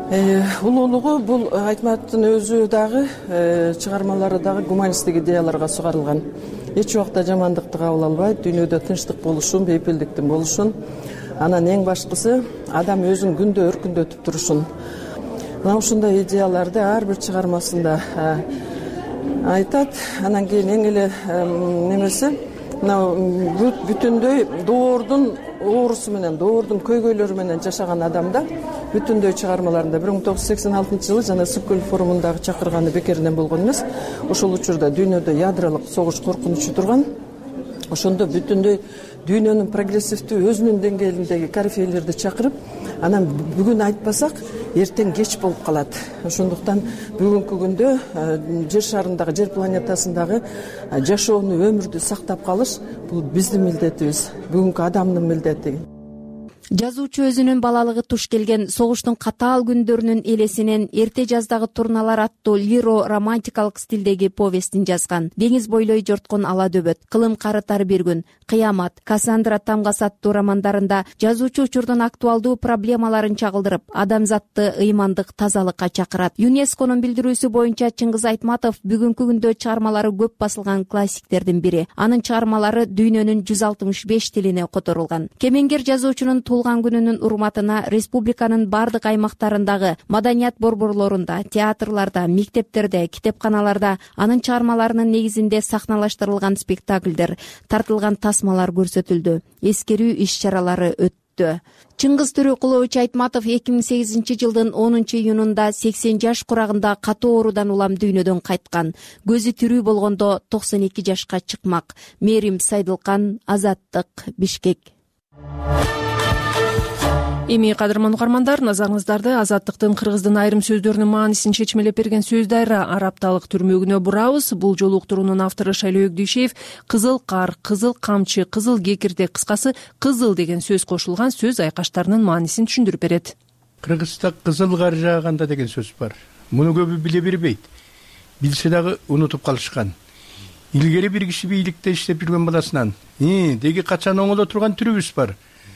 улуулугу бул Айтматовдун өзү дагы чыгармалары дагы гуманисттик идеяларга сугарылган. Эч убакта жамандыкты кабыл албайт, дүйнөдө тынчтык болушун, бейпилдиктин болушун, анан эң башкысы адам өзүн күндө өркүндөтүп турушун. Мына ушундай идеяларды ар бир чыгармасында айтат. Анан кийин эң эле немеси мына бүтүндөй доордун оорусу менен, доордун көйгөйлөрү менен жашаган адамда бүтүндөй чыгармаларында 1986 жылы жана Сыкөл форумундагы чакырганы бекеринен болгон эмес. Ошол учурда дүйнөдө ядролук согуш коркунучу турган. Ошондо бүтүндөй дүйнөнүн прогрессивдүү өзүнүн деңгээлиндеги корифейлерди чакырып, анан бүгүн айтпасак, эртең кеч болуп калат. Ошондуктан бүгүнкү күндө жер шарындагы, жер планетасындагы жашоону, өмүрдү сактап калыш бул биздин милдетибиз, бүгүнкү адамдын милдети. Жазуучу өзүнүн балалыгы туш келген согуштун катаал күндөрүнүн элесинен эрте жаздагы турналар аттуу лиро романтикалык стилдеги повестин жазган. Деңиз бойлой жорткон ала дөбөт, кылым карытар бир күн, кыямат, Кассандра Тамгас аттуу романдарында жазуучу учурдун актуалдуу проблемаларын чагылдырып, адамзатты ыймандык тазалыкка чакырат. ЮНЕСКОнун билдирүүсү боюнча Чыңгыз Айтматов бүгүнкү күндө чыгармалары көп басылган классиктердин бири. Анын чыгармалары дүйнөнүн 165 тилине которулган. Кемеңгер жазуучунун туулган күнүнүн урматына республиканын бардык аймактарындагы маданият борборлорунда, театрларда, мектептерде, китепканаларда анын чыгармаларынын негизинде сахналаштырылган спектакльдер, тартылган тасмалар көрсөтүлдү. Эскерүү иш-чаралары өттү. Чыңгыз Төрөкулович Айтматов 2008 жылдын 10 июнунда 80 жаш курагында катуу оорудан улам дүйнөдөн кайткан. Көзү тирүү болгондо 92 жашка чыкмак. Мерим Сайдылкан, Азаттык, Бишкек. Эми кадырман угармандар, назарыңыздарды Азаттыктын кыргыздын айрым сөздөрүнүн маанисин чечмелеп берген сөз дайра арапталык түрмөгүнө бурабыз. Бул жолу уктуруунун автору Шайлоо Өкдүйшеев кызыл кар, кызыл камчы, кызыл кекирде, кыскасы кызыл деген сөз кошулган сөз айкаштарынын маанисин түшүндүрүп берет. Кыргызда кызыл кар жааганда деген сөз бар. Муну көбү биле бербейт. Билсе дагы унутуп калышкан. Илгери бир киши бийликте иштеп жүргөн баласынан деги качан оңоло турган түрүбүз бар.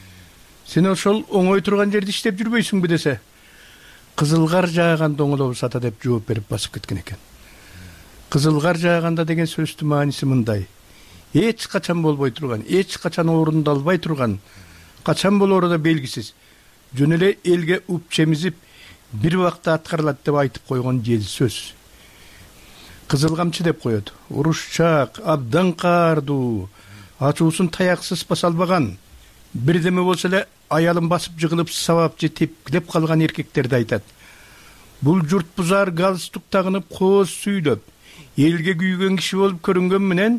Сен ошол оңой турган жерде иштеп жүрбөйсүңбү десе, кызыл кар жааганда оңолобуз ата деп жооп берип басып кеткен экен. Кызыл кар жааганда деген сөздүн мааниси мындай: эч качан болбой турган, эч качан орундалбай турган, качан болоору да белгисиз, жөн эле элге уп чемизип бир убакта аткарылат деп айтып койгон жел сөз. Кызыл камчы деп коет. Урушчак, абдан каардуу, ачуусун таяксыз баса албаган, бирдеме болсо эле аялын басып жыгылып сабап же тепкилеп калган эркектерди айтат. Бул журт бузар галстук тагынып, кооз сүйлөп, элге күйгөн киши болуп көрүнгөн менен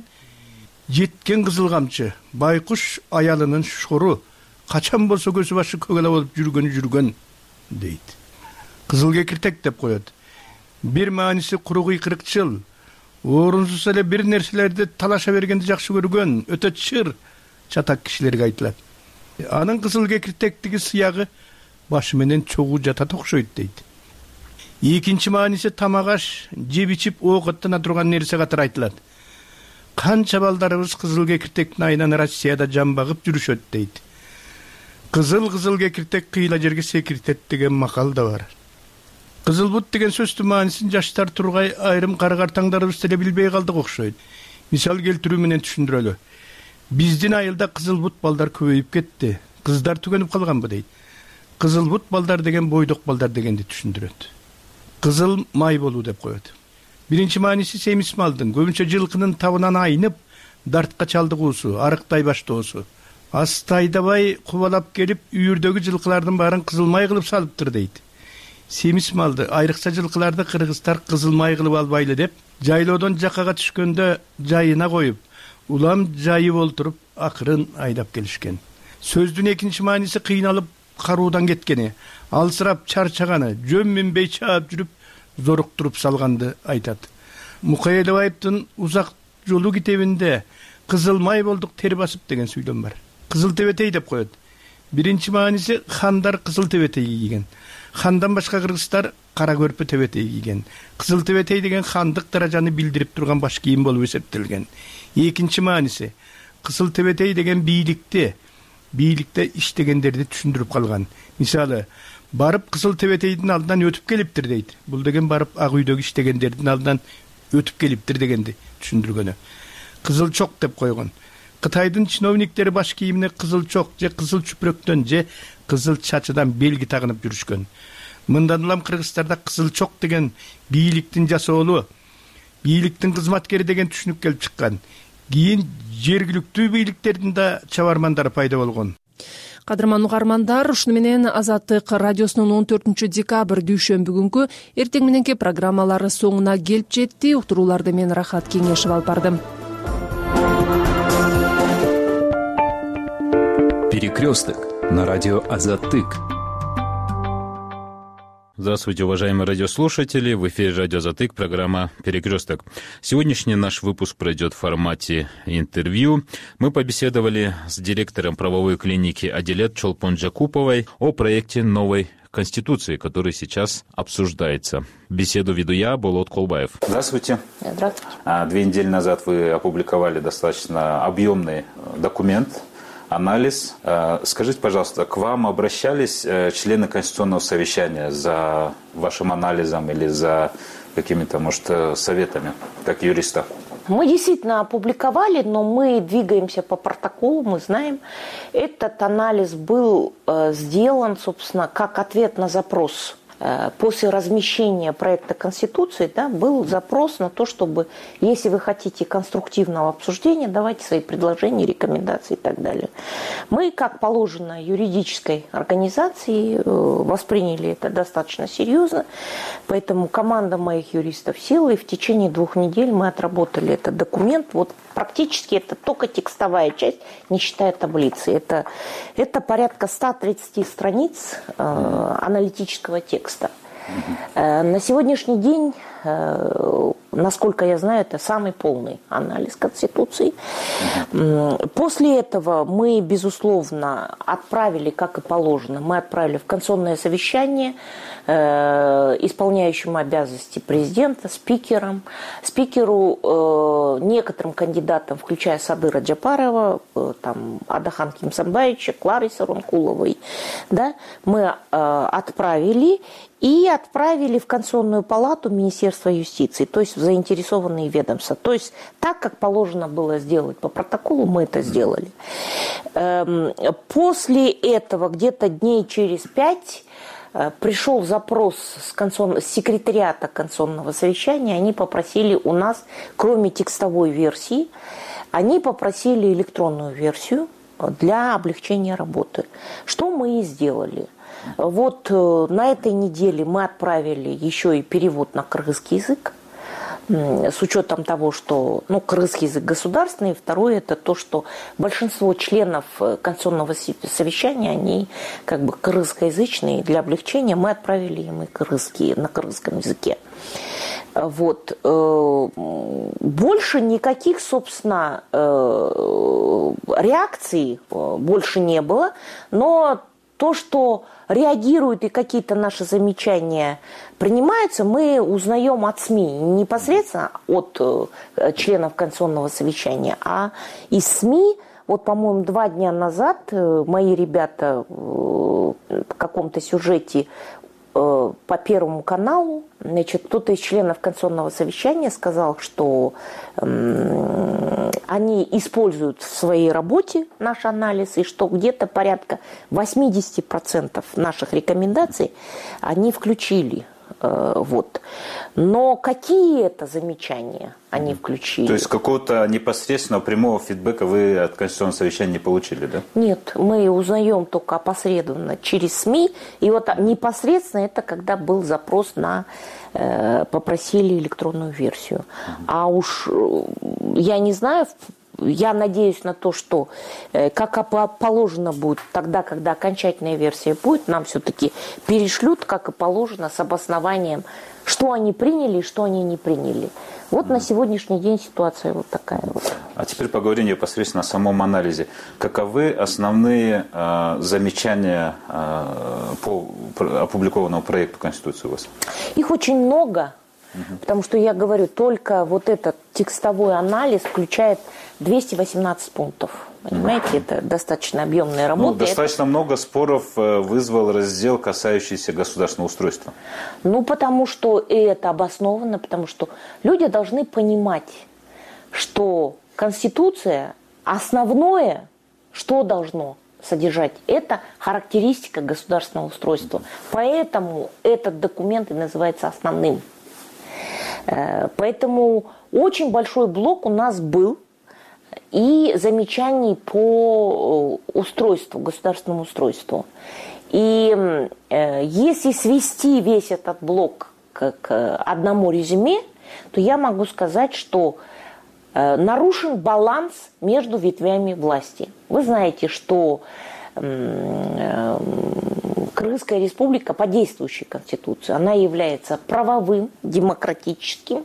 жеткен кызыл камчы, байкуш аялынын шору, качан болсо көзү башы көгала болуп жүргөн дейт. Кызыл кекиртек деп коет. Бир мааниси куру кыйкырыкчыл, орунсуз эле бир нерселерди талаша бергенди жакшы көргөн, өтө чыр чатак кишилерге айтылат. Анын кызыл кекиртектиги сыягы башы менен чогуу жатат окшойт дейт. Экинчи мааниси тамак аш, жеп ичип оокаттана турган нерсе катары айтылат. Канча балдарыбыз кызыл кекиртектин айынан Россияда жан багып жүрүшөт дейт. Кызыл кекиртек кыйла жерге секиртет деген макал да бар. Кызыл бут деген сөздүн маанисин жаштар тургай айрым каргартаңдарыбыз деле билбей калдык окшойт. Мисал келтирүү менен түшүндүрөлү. Биздин айылда кызыл бут балдар көбөйүп кетти. Кыздар түгөнүп калганбы дейт. Кызыл бут балдар деген бойдок балдар дегенди түшүндүрөт. Кызыл май болуу деп коет. Биринчи мааниси семиз малдын, көбүнчө жылкынын табынан айнып, дартка чалдыгуусу, арыктай баштоосу. Асты айдабай кубалап келип, үйүрдөгү жылкылардын баарын кызыл май кылып салыптыр дейт. Семиз малды, айрыкча жылкыларды кыргыздар кызыл май кылып албайлы деп, жайлоодон жакага түшкөндө жайына коюп, улам жайып олтуруп акырын айдап келишкен. Сөздүн экинчи мааниси кыйналып каруудан кеткени, алсырап чарчаганы, жөн минбей чаап жүрүп зоруктуруп салганды айтат. Мукай Элебаевдин Узак жолу китебинде кызыл май болдук тер басып деген сүйлөм бар. Кызыл тебетей деп коет. Биринчи мааниси хандар кызыл тебетей кийген. Хандан башка кыргыздар кара көрпө тебетей кийген. Кызыл тебетей деген хандык даражаны билдирип турган баш кийим болуп эсептелген. Экинчи мааниси кызыл тебетей деген бийликте иштегендерди түшүндүрүп калган. Мисалы, барып Кызыл Тебетейдин алдынан өтүп келиптир дейт. Бул деген барып Ак үйдөгү иштегендердин алдынан өтүп келиптир дегенди түшүндүргөнү. Кызыл чок деп койгон. Кытайдын чиновниктери баш кийимине кызыл чок же кызыл чүпүрөктөн же кызыл чачыдан белги тагынып жүрүшкөн. Мындан улам Кыргызстанда кызыл чок деген бийликтин жасоолу, бийликтин кызматкери деген түшүнүк келип чыккан. Кийин жергиликтүү бийликтердин да чабармандары пайда болгон. Кадырман угармандар, ушуну менен Азаттык радиосунун 14 декабрь дүйшөмбү күнкү эртең мененки программалары соңуна келип жетти. Уктурууларды мен Рахат Кеңешев алып бардым. Перекресток на радио Азаттык. Здравствуйте, уважаемые радиослушатели. В эфире радио Азаттык, программа «Перекресток». Сегодняшний наш выпуск пройдет в формате интервью. Мы побеседовали с директором правовой клиники Аделет Чолпон-Джакуповой о проекте новой Конституции, который сейчас обсуждается. Беседу веду я, Болот Колбаев. Здравствуйте. Здравствуйте. 2 недели назад вы опубликовали достаточно объемный документ, анализ. Скажите, пожалуйста, к вам обращались члены Конституционного совещания за вашим анализом или за какими-то, может, советами, как юриста? Мы действительно опубликовали, но мы двигаемся по протоколу, мы знаем. Этот анализ был сделан, собственно, как ответ на запрос. После размещения проекта Конституции, да, был запрос на то, чтобы, если вы хотите конструктивного обсуждения, давайте свои предложения, рекомендации и так далее. Мы, как положено юридической организации, восприняли это достаточно серьезно, поэтому команда моих юристов села, и в течение 2 недель мы отработали этот документ. Вот практически это только текстовая часть, не считая таблицы. Это порядка 130 страниц аналитического текста. На сегодняшний день, насколько я знаю, это самый полный анализ Конституции. После этого мы, безусловно, отправили, как и положено, мы отправили в конституционное совещание исполняющему обязанности президента, спикеру, некоторым кандидатам, включая Садыра Джапарова, там, Адахан Кимсанбаевича, Клары Саронкуловой, да, мы отправили в Конституционную палату Министерства юстиции, то есть в заинтересованные ведомства. То есть так, как положено было сделать по протоколу, мы это сделали. После этого, где-то дней через 5, пришел запрос с секретариата Конституционного совещания. Они попросили у нас, кроме текстовой версии, они попросили электронную версию для облегчения работы. Что мы и сделали. Вот на этой неделе мы отправили еще и перевод на кыргызский язык, с учетом того, что кыргызский язык государственный, и второе это то, что большинство членов Конституционного совещания, они как бы кыргызскоязычные, для облегчения мы отправили им и на кыргызском языке. Вот. Больше никаких, собственно, реакций больше не было, но то, что реагируют и какие-то наши замечания принимаются, мы узнаем от СМИ, не непосредственно от членов Конституционного совещания, а из СМИ. Вот, по-моему, 2 дня назад мои ребята в каком-то сюжете по Первому каналу, значит, кто-то из членов Конституционного совещания сказал, что они используют в своей работе наш анализ, и что где-то порядка 80% наших рекомендаций они включили. Вот. Но какие это замечания они включили? То есть какого-то непосредственного прямого фидбэка вы от Конституционного совещания не получили, да? Нет, мы узнаем только опосредованно через СМИ. И вот непосредственно это когда был запрос на попросили электронную версию. А уж я не знаю, я надеюсь на то, что как положено будет, тогда, когда окончательная версия будет, нам все-таки перешлют, как и положено, с обоснованием, что они приняли и что они не приняли. Вот на сегодняшний день ситуация вот такая вот. А теперь поговорим непосредственно о самом анализе. Каковы основные замечания по опубликованному проекту Конституции у вас? Их очень много. Потому что, я говорю, только вот этот текстовой анализ включает 218 пунктов. Понимаете, это достаточно объемная работа. Достаточно много споров вызвал раздел, касающийся государственного устройства. Потому что это обосновано, потому что люди должны понимать, что Конституция основное, что должно содержать, это характеристика государственного устройства. Поэтому этот документ и называется основным. Поэтому очень большой блок у нас был и замечаний по устройству, государственному устройству. И если свести весь этот блок к одному резюме, то я могу сказать, что нарушен баланс между ветвями власти. Вы знаете, что Кыргызская республика по действующей конституции, она является правовым, демократическим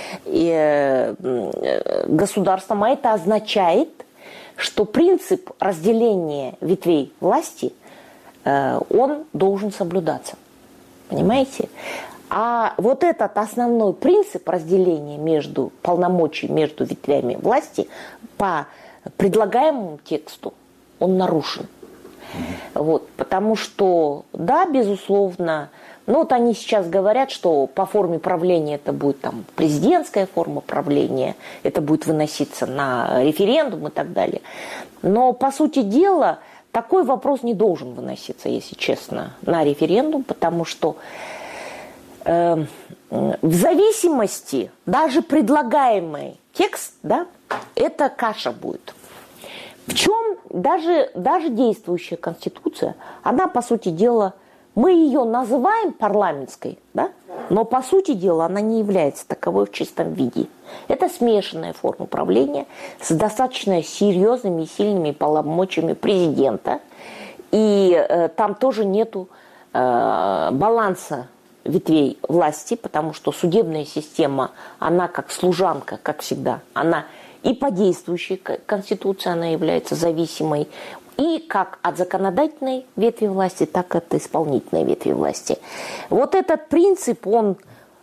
государством, а это означает, что принцип разделения ветвей власти, он должен соблюдаться. Понимаете? А вот этот основной принцип разделения между полномочий, между ветвями власти по предлагаемому тексту, он нарушен. Потому что, да, безусловно, они сейчас говорят, что по форме правления это будет президентская форма правления, это будет выноситься на референдум и так далее. Но, по сути дела, такой вопрос не должен выноситься, если честно, на референдум, потому что в зависимости, даже предлагаемый текст, да, это каша будет. В чем даже действующая Конституция, она, по сути дела, мы ее называем парламентской, да, но, по сути дела, она не является таковой в чистом виде. Это смешанная форма правления с достаточно серьезными и сильными полномочиями президента. И там тоже нету баланса ветвей власти, потому что судебная система, она как служанка, как всегда, она и по действующей Конституции она является зависимой, и как от законодательной ветви власти, так и от исполнительной ветви власти. Вот этот принцип, он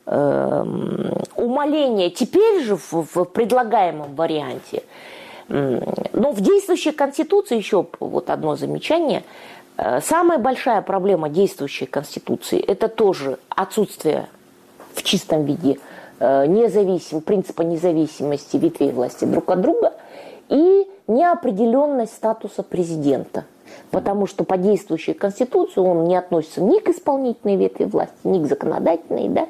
умаление теперь же в предлагаемом варианте, но в действующей Конституции, еще вот одно замечание, самая большая проблема действующей Конституции – это тоже отсутствие в чистом виде принципа независимости ветвей власти друг от друга и неопределенность статуса президента. Потому что по действующей Конституции он не относится ни к исполнительной ветви власти, ни к законодательной. Да?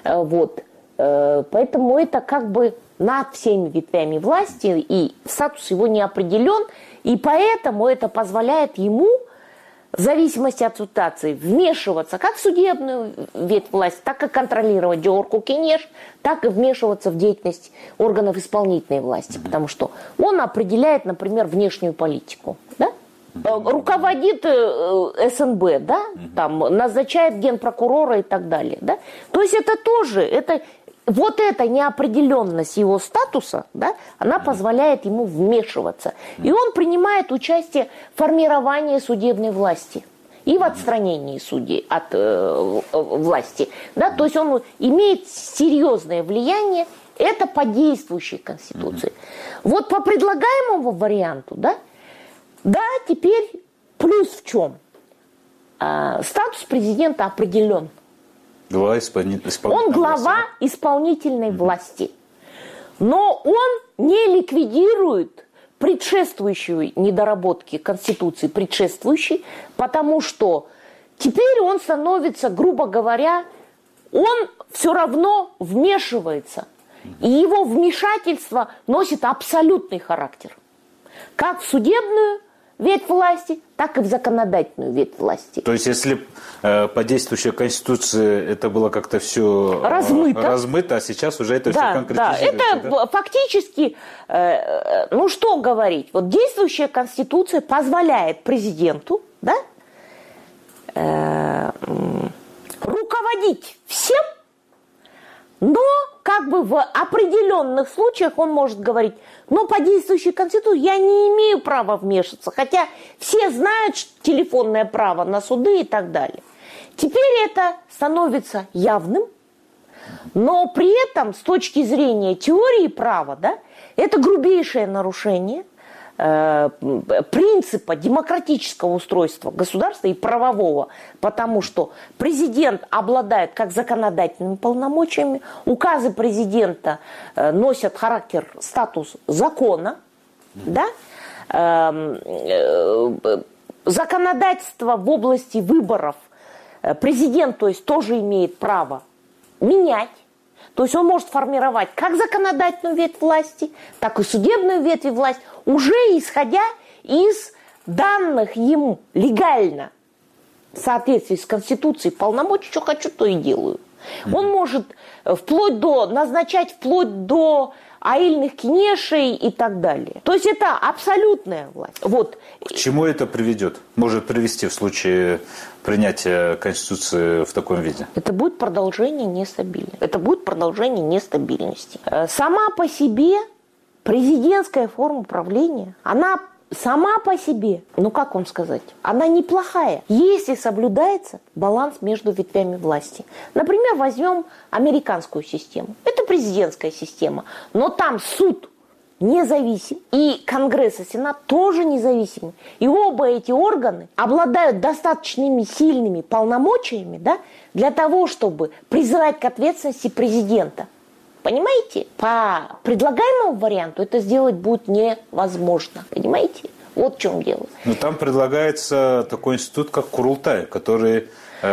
Поэтому это как бы над всеми ветвями власти, и статус его не определен, и поэтому это позволяет ему в зависимости от ситуации вмешиваться как в судебную ветвь власти, так и контролировать Жогорку Кеңеш, так и вмешиваться в деятельность органов исполнительной власти, потому что он определяет, например, внешнюю политику, да? Руководит СНБ, да? Назначает генпрокурора и так далее. Да? То есть это тоже, вот эта неопределенность его статуса, да, она позволяет ему вмешиваться. И он принимает участие в формировании судебной власти и в отстранении судей от власти. Да? То есть он имеет серьезное влияние, это по действующей Конституции. Вот по предлагаемому варианту, да, теперь плюс в чем? Статус президента определен. Он глава исполнительной власти. Но он не ликвидирует предшествующие недоработки Конституции, потому что теперь он становится, грубо говоря, он все равно вмешивается. И его вмешательство носит абсолютный характер. Как в судебную ветвь власти, так и в законодательную ветвь власти. То есть, если по действующей Конституции это было как-то все размыто, а сейчас уже это все конкретизируется. Да, это фактически, что говорить, вот действующая Конституция позволяет президенту, да, руководить всем, но как бы в определенных случаях он может говорить, но по действующей Конституции я не имею права вмешиваться, хотя все знают телефонное право на суды и так далее. Теперь это становится явным, Но при этом, с точки зрения теории права, да, это грубейшее нарушение принципа демократического устройства государства и правового, потому что президент обладает как законодательными полномочиями, указы президента носят характер, статус закона, да? Законодательство в области выборов президент, то есть, тоже имеет право менять. То есть он может формировать как законодательную ветвь власти, так и судебную ветвь власти, уже исходя из данных ему легально, в соответствии с Конституцией, полномочий, что хочу, то и делаю. Он может назначать вплоть до аильных кенешей и так далее. То есть это абсолютная власть. Вот. К чему это приведет? Может привести в случае принятия Конституции в таком виде? Это будет продолжение нестабильности. Это будет продолжение нестабильности. Сама по себе президентская форма управления, она сама по себе, как вам сказать, она неплохая, если соблюдается баланс между ветвями власти. Например, возьмем американскую систему. Это президентская система, но там суд независим, и Конгресс и Сенат тоже независимы. И оба эти органы обладают достаточными сильными полномочиями, да, для того, чтобы призывать к ответственности президента. Понимаете? По предлагаемому варианту это сделать будет невозможно. Понимаете? Вот в чем дело. Но там предлагается такой институт, как Курултай, который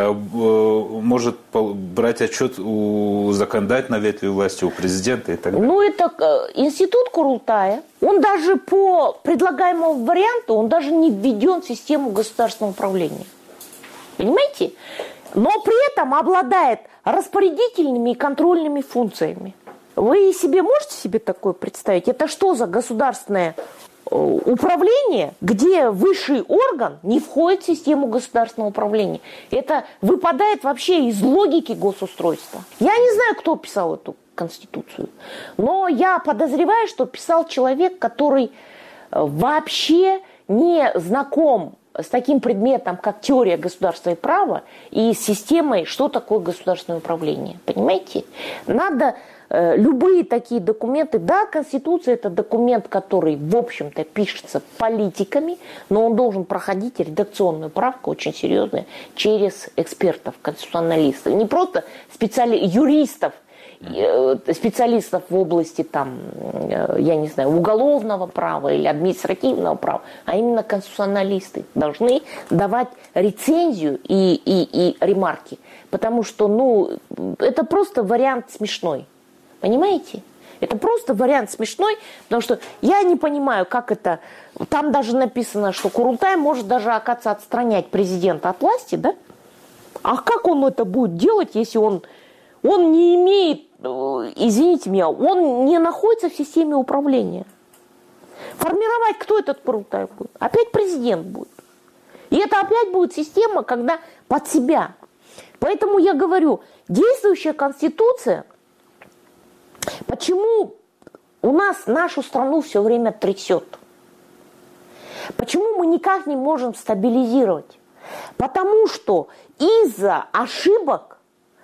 может брать отчет у законодательной ветви власти, у президента и так далее. Это институт Курултая. Он даже по предлагаемому варианту, он даже не введен в систему государственного управления. Понимаете? Но при этом обладает распорядительными и контрольными функциями. Вы можете такое представить? Это что за государственное управление, где высший орган не входит в систему государственного управления? Это выпадает вообще из логики госустройства. Я не знаю, кто писал эту Конституцию, но я подозреваю, что писал человек, который вообще не знаком с таким предметом, как теория государства и права, и с системой, что такое государственное управление. Понимаете? Надо любые такие документы. Да, Конституция – это документ, который, в общем-то, пишется политиками, но он должен проходить редакционную правку очень серьезную через экспертов, конституционалистов. Не просто юристов, специалистов в области уголовного права или административного права, а именно конституционалисты должны давать рецензию и ремарки, потому что это просто вариант смешной, понимаете? Это просто вариант смешной, потому что я не понимаю, как это. Там даже написано, что Курултай может даже, оказывается, отстранять президента от власти, да? А как он это будет делать, если он не имеет, извините меня, он не находится в системе управления? Формировать кто этот Курултай будет? Опять президент будет. И это опять будет система, когда под себя. Поэтому я говорю, действующая Конституция, почему у нас нашу страну все время трясет? Почему мы никак не можем стабилизировать? Потому что из-за ошибок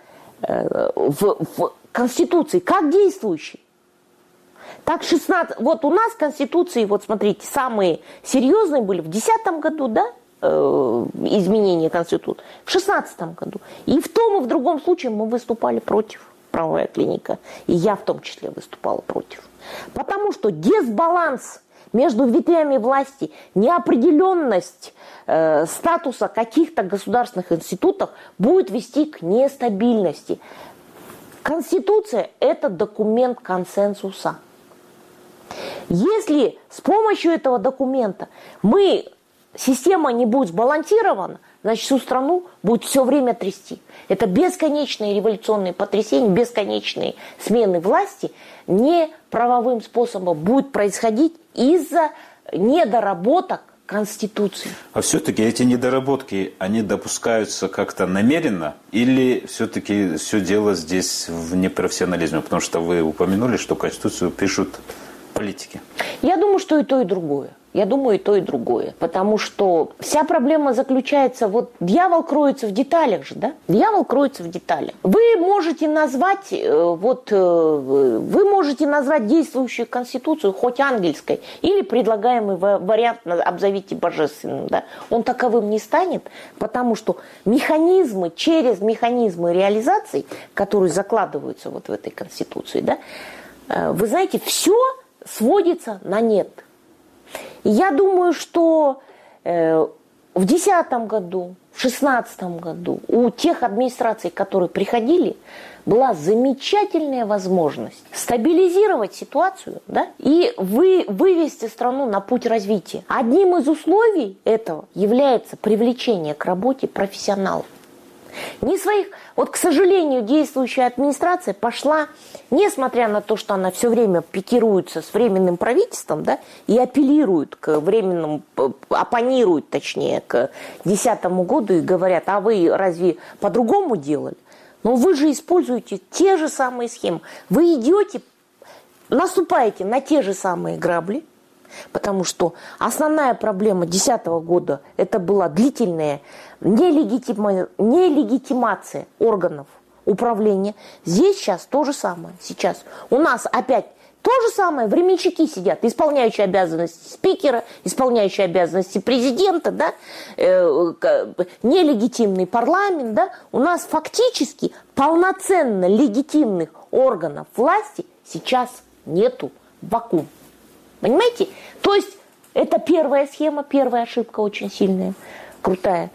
в Конституции, как действующей, так 16... Вот у нас Конституции, смотрите, самые серьезные были в 2010 году, да, изменения Конституции, в 2016 году. И в том и в другом случае мы выступали против, правовая клиника, и я в том числе выступала против. Потому что дисбаланс между ветвями власти, неопределенность статуса каких-то государственных институтов будет вести к нестабильности. Конституция – это документ консенсуса. Если с помощью этого документа система не будет сбалансирована, значит, всю страну будет все время трясти. Это бесконечные революционные потрясения, бесконечные смены власти не правовым способом будут происходить из-за недоработок Конституции. А все-таки эти недоработки, они допускаются как-то намеренно или все-таки все дело здесь в непрофессионализме? Потому что вы упомянули, что Конституцию пишут политики. Я думаю, что и то, и другое. Я думаю, и то, и другое. Потому что вся проблема заключается, вот дьявол кроется в деталях же, да? Дьявол кроется в деталях. Вы можете назвать действующую конституцию хоть ангельской, или предлагаемый вариант обзовите божественным, да? Он таковым не станет, потому что через механизмы реализации, которые закладываются вот в этой конституции, да, вы знаете, все сводится на нет. И я думаю, что в 2010 году, в 2016 году у тех администраций, которые приходили, была замечательная возможность стабилизировать ситуацию, да, и вывести страну на путь развития. Одним из условий этого является привлечение к работе профессионалов. Вот, к сожалению, действующая администрация пошла, несмотря на то, что она все время пикируется с временным правительством, да, и апеллирует к оппонирует, точнее, к 2010 году и говорят, а вы разве по-другому делали? Но вы же используете те же самые схемы. Вы наступаете на те же самые грабли, потому что основная проблема 2010 года это была длительная нелегитимация органов управления. Здесь сейчас то же самое. Сейчас у нас опять то же самое. Временщики сидят, исполняющие обязанности спикера, исполняющие обязанности президента, да, нелегитимный парламент. Да. У нас фактически полноценно легитимных органов власти сейчас нету. Вакуум. Понимаете? То есть это первая схема, первая ошибка очень сильная, крутая.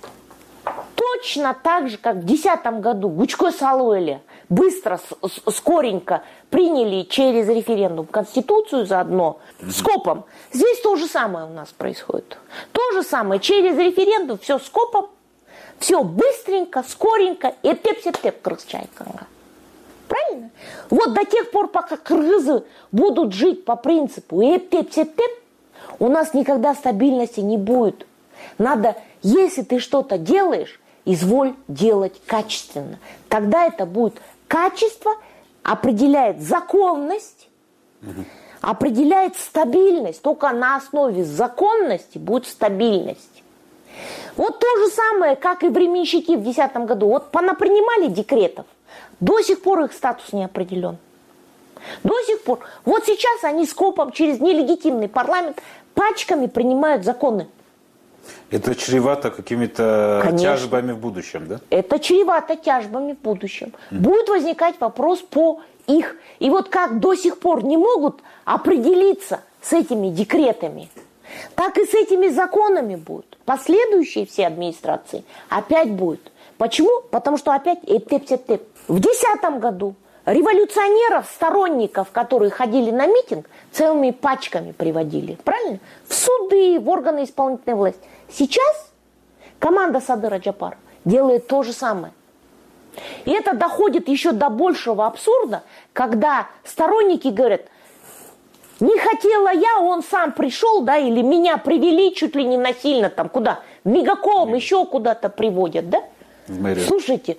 Точно так же, как в 2010 году Гучко Салуэля быстро, скоренько приняли через референдум Конституцию заодно, скопом. Здесь то же самое у нас происходит. То же самое, через референдум все скопом, все быстренько, скоренько, и теп-сеп-теп крыс-чайканга. Правильно? Вот до тех пор, пока кыргызы будут жить по принципу эп-теп-сеп-теп, у нас никогда стабильности не будет. Надо, если ты что-то делаешь, изволь делать качественно. Тогда это будет качество, определяет законность, определяет стабильность. Только на основе законности будет стабильность. Вот то же самое, как и временщики в 2010 году. Вот понапринимали декретов. До сих пор их статус не определен. До сих пор. Вот сейчас они скопом через нелегитимный парламент пачками принимают законы. Это чревато какими-то тяжбами в будущем, да? Это чревато тяжбами в будущем. Будет возникать вопрос по их. И вот как до сих пор не могут определиться с этими декретами, так и с этими законами будут. Последующие все администрации опять будут. Почему? Потому что опять эп-теп-сеп-теп. В 2010 году революционеров, сторонников, которые ходили на митинг, целыми пачками приводили. Правильно? В суды, в органы исполнительной власти. Сейчас команда Садыра Джапара делает то же самое. И это доходит еще до большего абсурда, когда сторонники говорят, не хотела я, он сам пришел, да, или меня привели чуть ли не насильно, там куда, в Мегаком, еще куда-то приводят, да? Слушайте,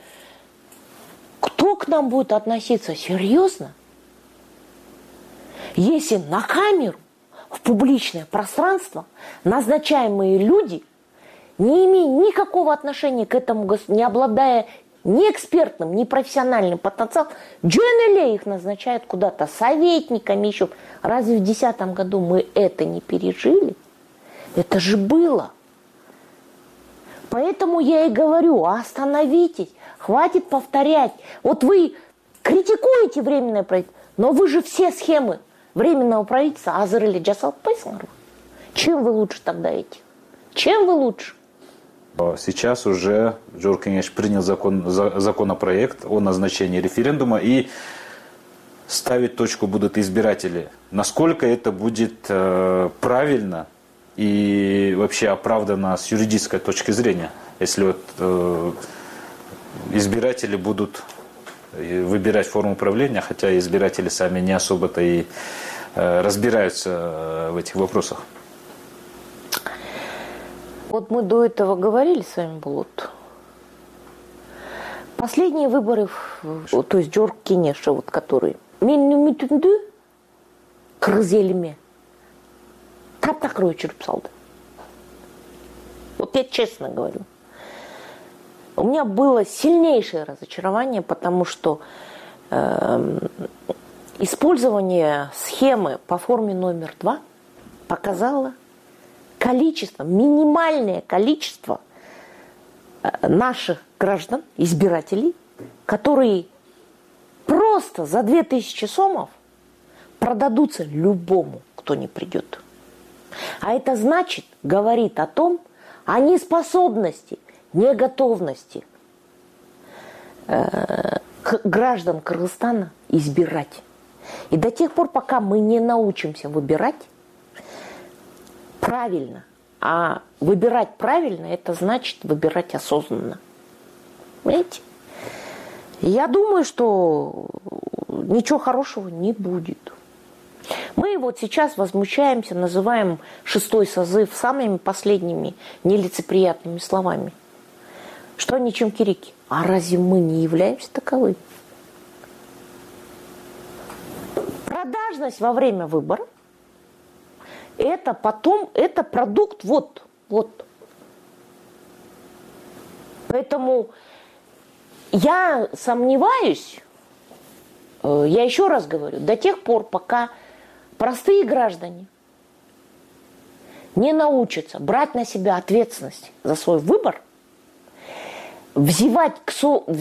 кто к нам будет относиться серьезно, если на камеру, в публичное пространство назначаемые люди, не имея никакого отношения к этому, не обладая ни экспертным, ни профессиональным потенциалом, ДЖНЛ их назначают куда-то советниками еще. Разве в 2010 году мы это не пережили? Это же было. Поэтому я и говорю, остановитесь, хватит повторять. Вот вы критикуете Временное правительство, но вы же все схемы Временного правительства азырели жасалып койсуңар. Чем вы лучше тогда этих? Чем вы лучше? Сейчас уже Жогорку Кеңеш принял законопроект о назначении референдума, и ставить точку будут избиратели. Насколько это будет правильно и вообще оправдано с юридической точки зрения, если вот избиратели будут выбирать форму управления, хотя избиратели сами не особо-то и разбираются в этих вопросах. Вот мы до этого говорили с вами, Булут. Последние выборы, то есть Жогорку Кеңеш, вот которые, мен үмітімді кыргыз еліме таптакыр өчүрүп салды. Вот я честно говорю. У меня было сильнейшее разочарование, потому что использование схемы по форме номер 2 показало количество, минимальное количество наших граждан, избирателей, которые просто за 2000 сомов продадутся любому, кто не придет. А это значит, говорит о том, о неспособности, неготовности граждан Кыргызстана избирать. И до тех пор, пока мы не научимся выбирать правильно, а выбирать правильно, это значит выбирать осознанно. Понимаете? Я думаю, что ничего хорошего не будет. Мы вот сейчас возмущаемся, называем 6-й созыв самыми последними нелицеприятными словами. Что они чемкирики? А разве мы не являемся таковыми? Продажность во время выбора – это потом, это продукт вот. Поэтому я сомневаюсь, я еще раз говорю, до тех пор, пока простые граждане не научатся брать на себя ответственность за свой выбор, взывать к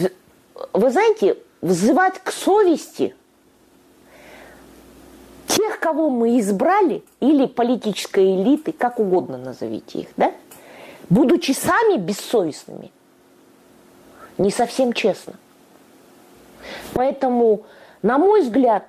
совести тех, кого мы избрали, или политической элиты, как угодно назовите их, да? Будучи сами бессовестными, не совсем честно. Поэтому, на мой взгляд,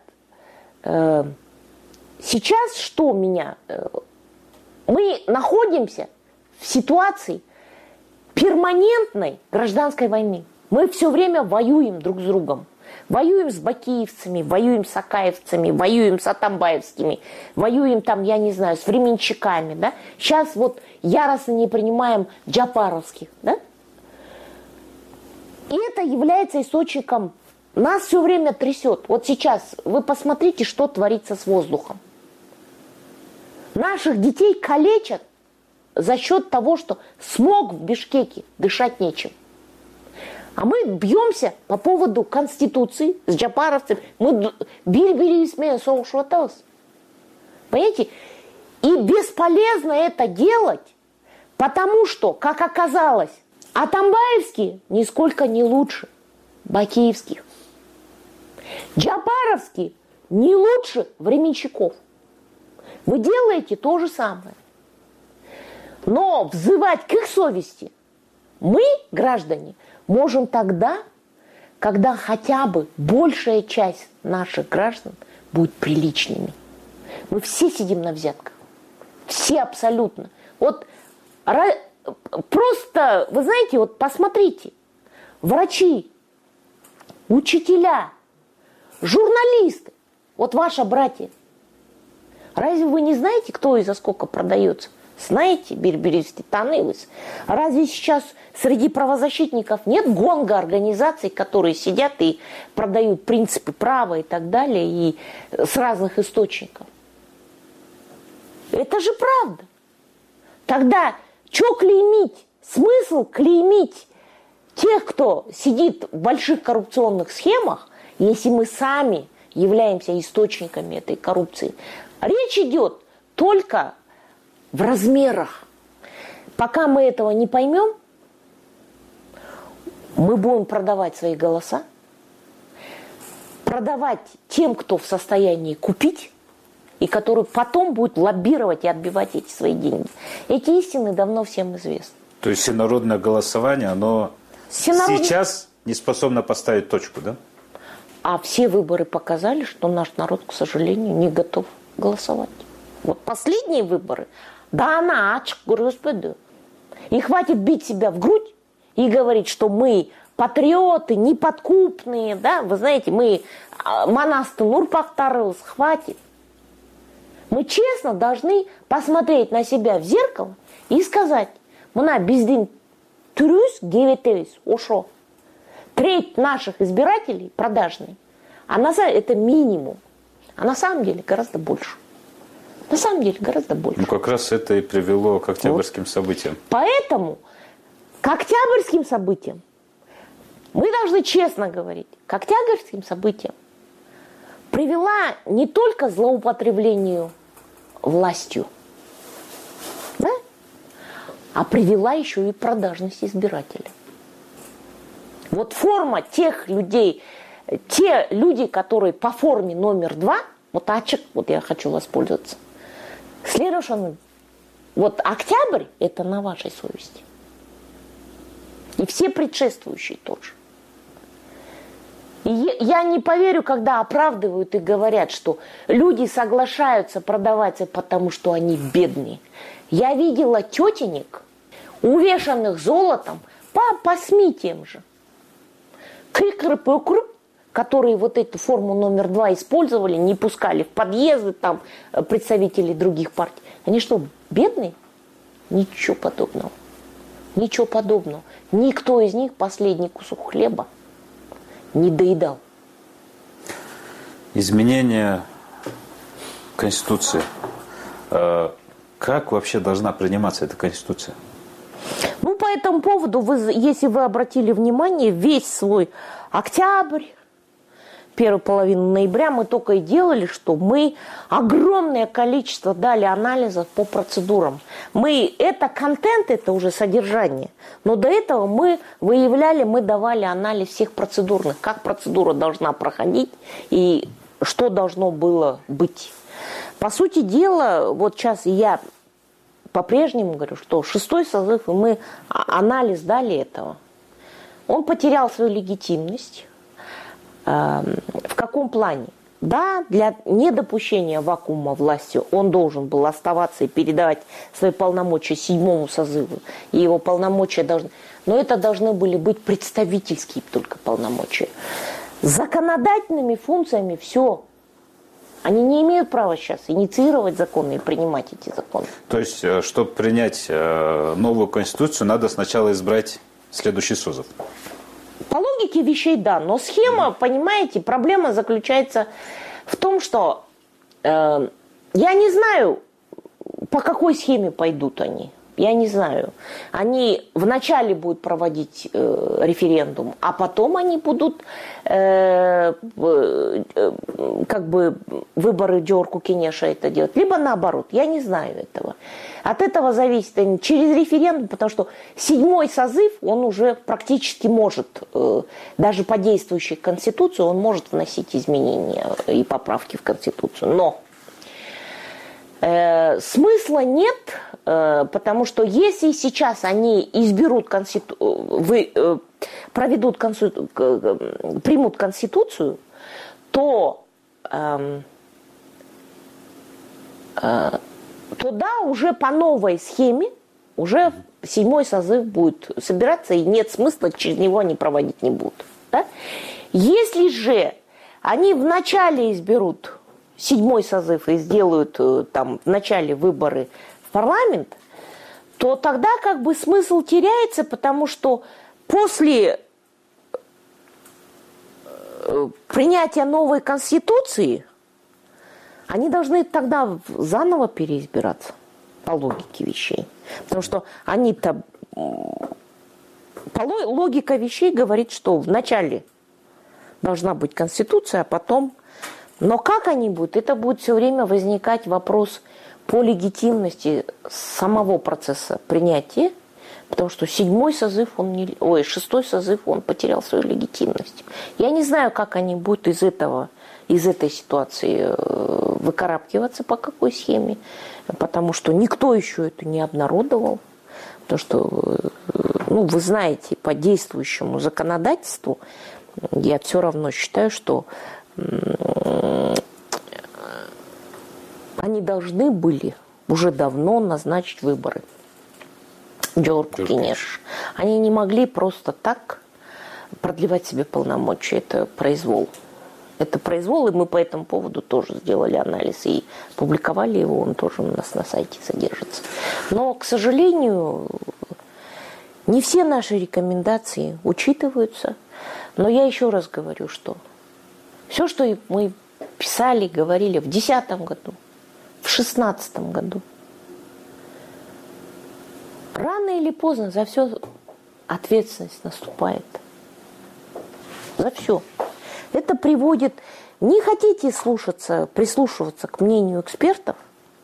сейчас что меня... Мы находимся в ситуации перманентной гражданской войны. Мы все время воюем друг с другом. Воюем с бакиевцами, воюем с акаевцами, воюем с атамбаевскими, воюем там, я не знаю, с временщиками, да? Сейчас вот яростно не принимаем джапаровских, да? И это является источником, нас все время трясет. Вот сейчас вы посмотрите, что творится с воздухом. Наших детей калечат за счет того, что смог в Бишкеке, дышать нечем. А мы бьемся по поводу Конституции с джапаровцами. Мы бир-бирисмен соғышып. Понимаете? И бесполезно это делать, потому что, как оказалось, атамбаевские нисколько не лучше бакиевских. Джапаровские не лучше временщиков. Вы делаете то же самое. Но взывать к их совести мы, граждане, можем тогда, когда хотя бы большая часть наших граждан будет приличными. Мы все сидим на взятках. Все абсолютно. Вот просто, вы знаете, вот посмотрите. Врачи, учителя, журналисты. Вот ваши братья. Разве вы не знаете, кто и за сколько продается? Знаете, бир-биристи танылыс. Разве сейчас среди правозащитников нет гонга организаций, которые сидят и продают принципы права и так далее, и с разных источников? Это же правда. Тогда что клеймить? Смысл клеймить тех, кто сидит в больших коррупционных схемах, если мы сами являемся источниками этой коррупции? Речь идет только в размерах. Пока мы этого не поймем, мы будем продавать свои голоса, продавать тем, кто в состоянии купить, и который потом будет лоббировать и отбивать эти свои деньги. Эти истины давно всем известны. То есть всенародное голосование, оно сейчас не способно поставить точку, да? А все выборы показали, что наш народ, к сожалению, не готов голосовать. Вот последние выборы, да она ачык көрсөтпөдү. И хватит бить себя в грудь и говорить, что мы патриоты, неподкупные, да, вы знаете, мы монастын урпактарыбыз, хватит. Мы честно должны посмотреть на себя в зеркало и сказать, мына биздин түрүбүз кебетебиз, ошо. Треть наших избирателей продажные, а на самом деле это минимум, а на самом деле гораздо больше. На самом деле гораздо больше. Ну, как раз это и привело к октябрьским событиям. Поэтому к октябрьским событиям, мы должны честно говорить, к октябрьским событиям привела не только злоупотреблению властью, да, а привела еще и продажность избирателя. Вот форма тех людей, те люди, которые по форме номер 2, вот ачык, вот я хочу воспользоваться, следующий, вот октябрь, это на вашей совести. И все предшествующие тоже. И я не поверю, когда оправдывают и говорят, что люди соглашаются продаваться, потому что они бедные. Я видела тетенек, увешанных золотом, по СМИ тем же. Кыкры-пыкры, которые вот эту форму номер 2 использовали, не пускали в подъезды там представителей других партий. Они что, бедные? Ничего подобного. Ничего подобного. Никто из них последний кусок хлеба не доедал. Изменение Конституции. Как вообще должна приниматься эта Конституция? Ну, по этому поводу, если вы обратили внимание, весь свой октябрь, первую половину ноября мы только и делали, что мы огромное количество дали анализов по процедурам. Это контент, это уже содержание. Но до этого мы давали анализ всех процедурных, как процедура должна проходить и что должно было быть. По сути дела, вот сейчас я по-прежнему говорю, что 6-й созыв, и мы анализ дали этого, он потерял свою легитимность. В каком плане? Да, для недопущения вакуума власти он должен был оставаться и передавать свои полномочия 7-му созыву. И его полномочия должны... Но это должны были быть представительские только полномочия. С законодательными функциями все. Они не имеют права сейчас инициировать законы и принимать эти законы. То есть, чтобы принять новую Конституцию, надо сначала избрать следующий созыв? По логике вещей, да. Но схема, понимаете, проблема заключается в том, что я не знаю, по какой схеме пойдут они. Я не знаю. Они вначале будут проводить референдум, а потом они будут как бы выборы Джорку Кенеша это делать. Либо наоборот. Я не знаю этого. От этого зависит через референдум, потому что 7-й созыв, он уже практически может, даже по действующей Конституции, он может вносить изменения и поправки в Конституцию. Но смысла нет, потому что если сейчас они примут Конституцию, то да, уже по новой схеме, уже 7-й созыв будет собираться, и нет смысла, через него они проводить не будут. Да? Если же они вначале изберут 7-й созыв и сделают там в начале выборы в парламент, то тогда как бы смысл теряется, потому что после принятия новой Конституции они должны тогда заново переизбираться по логике вещей. Потому что они-то... Логика вещей говорит, что вначале должна быть Конституция, а потом... Но как они будут? Это будет все время возникать вопрос по легитимности самого процесса принятия, потому что 7-й созыв, 6-й созыв, он потерял свою легитимность. Я не знаю, как они будут из этой ситуации выкарабкиваться, по какой схеме, потому что никто еще это не обнародовал. Потому что, вы знаете, по действующему законодательству я все равно считаю, что они должны были уже давно назначить выборы. Джорку Кенеш. Они не могли просто так продлевать себе полномочия. Это произвол. Это произвол, и мы по этому поводу тоже сделали анализ и публиковали его, он тоже у нас на сайте содержится. Но, к сожалению, не все наши рекомендации учитываются. Но я еще раз говорю, что все, что мы писали, говорили в 2010 году, в в 2016 году. Рано или поздно за все ответственность наступает. За все. Это приводит... Не хотите прислушиваться к мнению экспертов,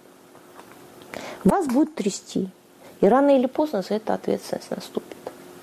вас будет трясти. И рано или поздно за это ответственность наступит.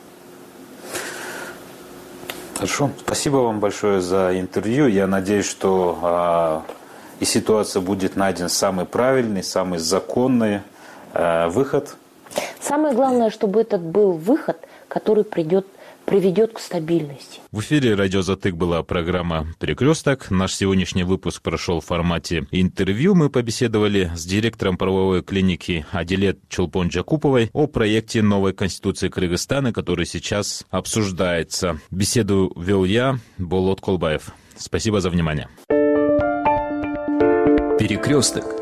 Хорошо. Спасибо вам большое за интервью. Я надеюсь, что и ситуация будет найден самый правильный, самый законный выход. Самое главное, чтобы этот был выход, который приведет к стабильности. В эфире «Радио Затык» была программа «Перекресток». Наш сегодняшний выпуск прошел в формате интервью. Мы побеседовали с директором правовой клиники Адилет Чолпон-Джакуповой о проекте новой Конституции Кыргызстана, который сейчас обсуждается. Беседу вел я, Болот Колбаев. Спасибо за внимание. «Перекресток»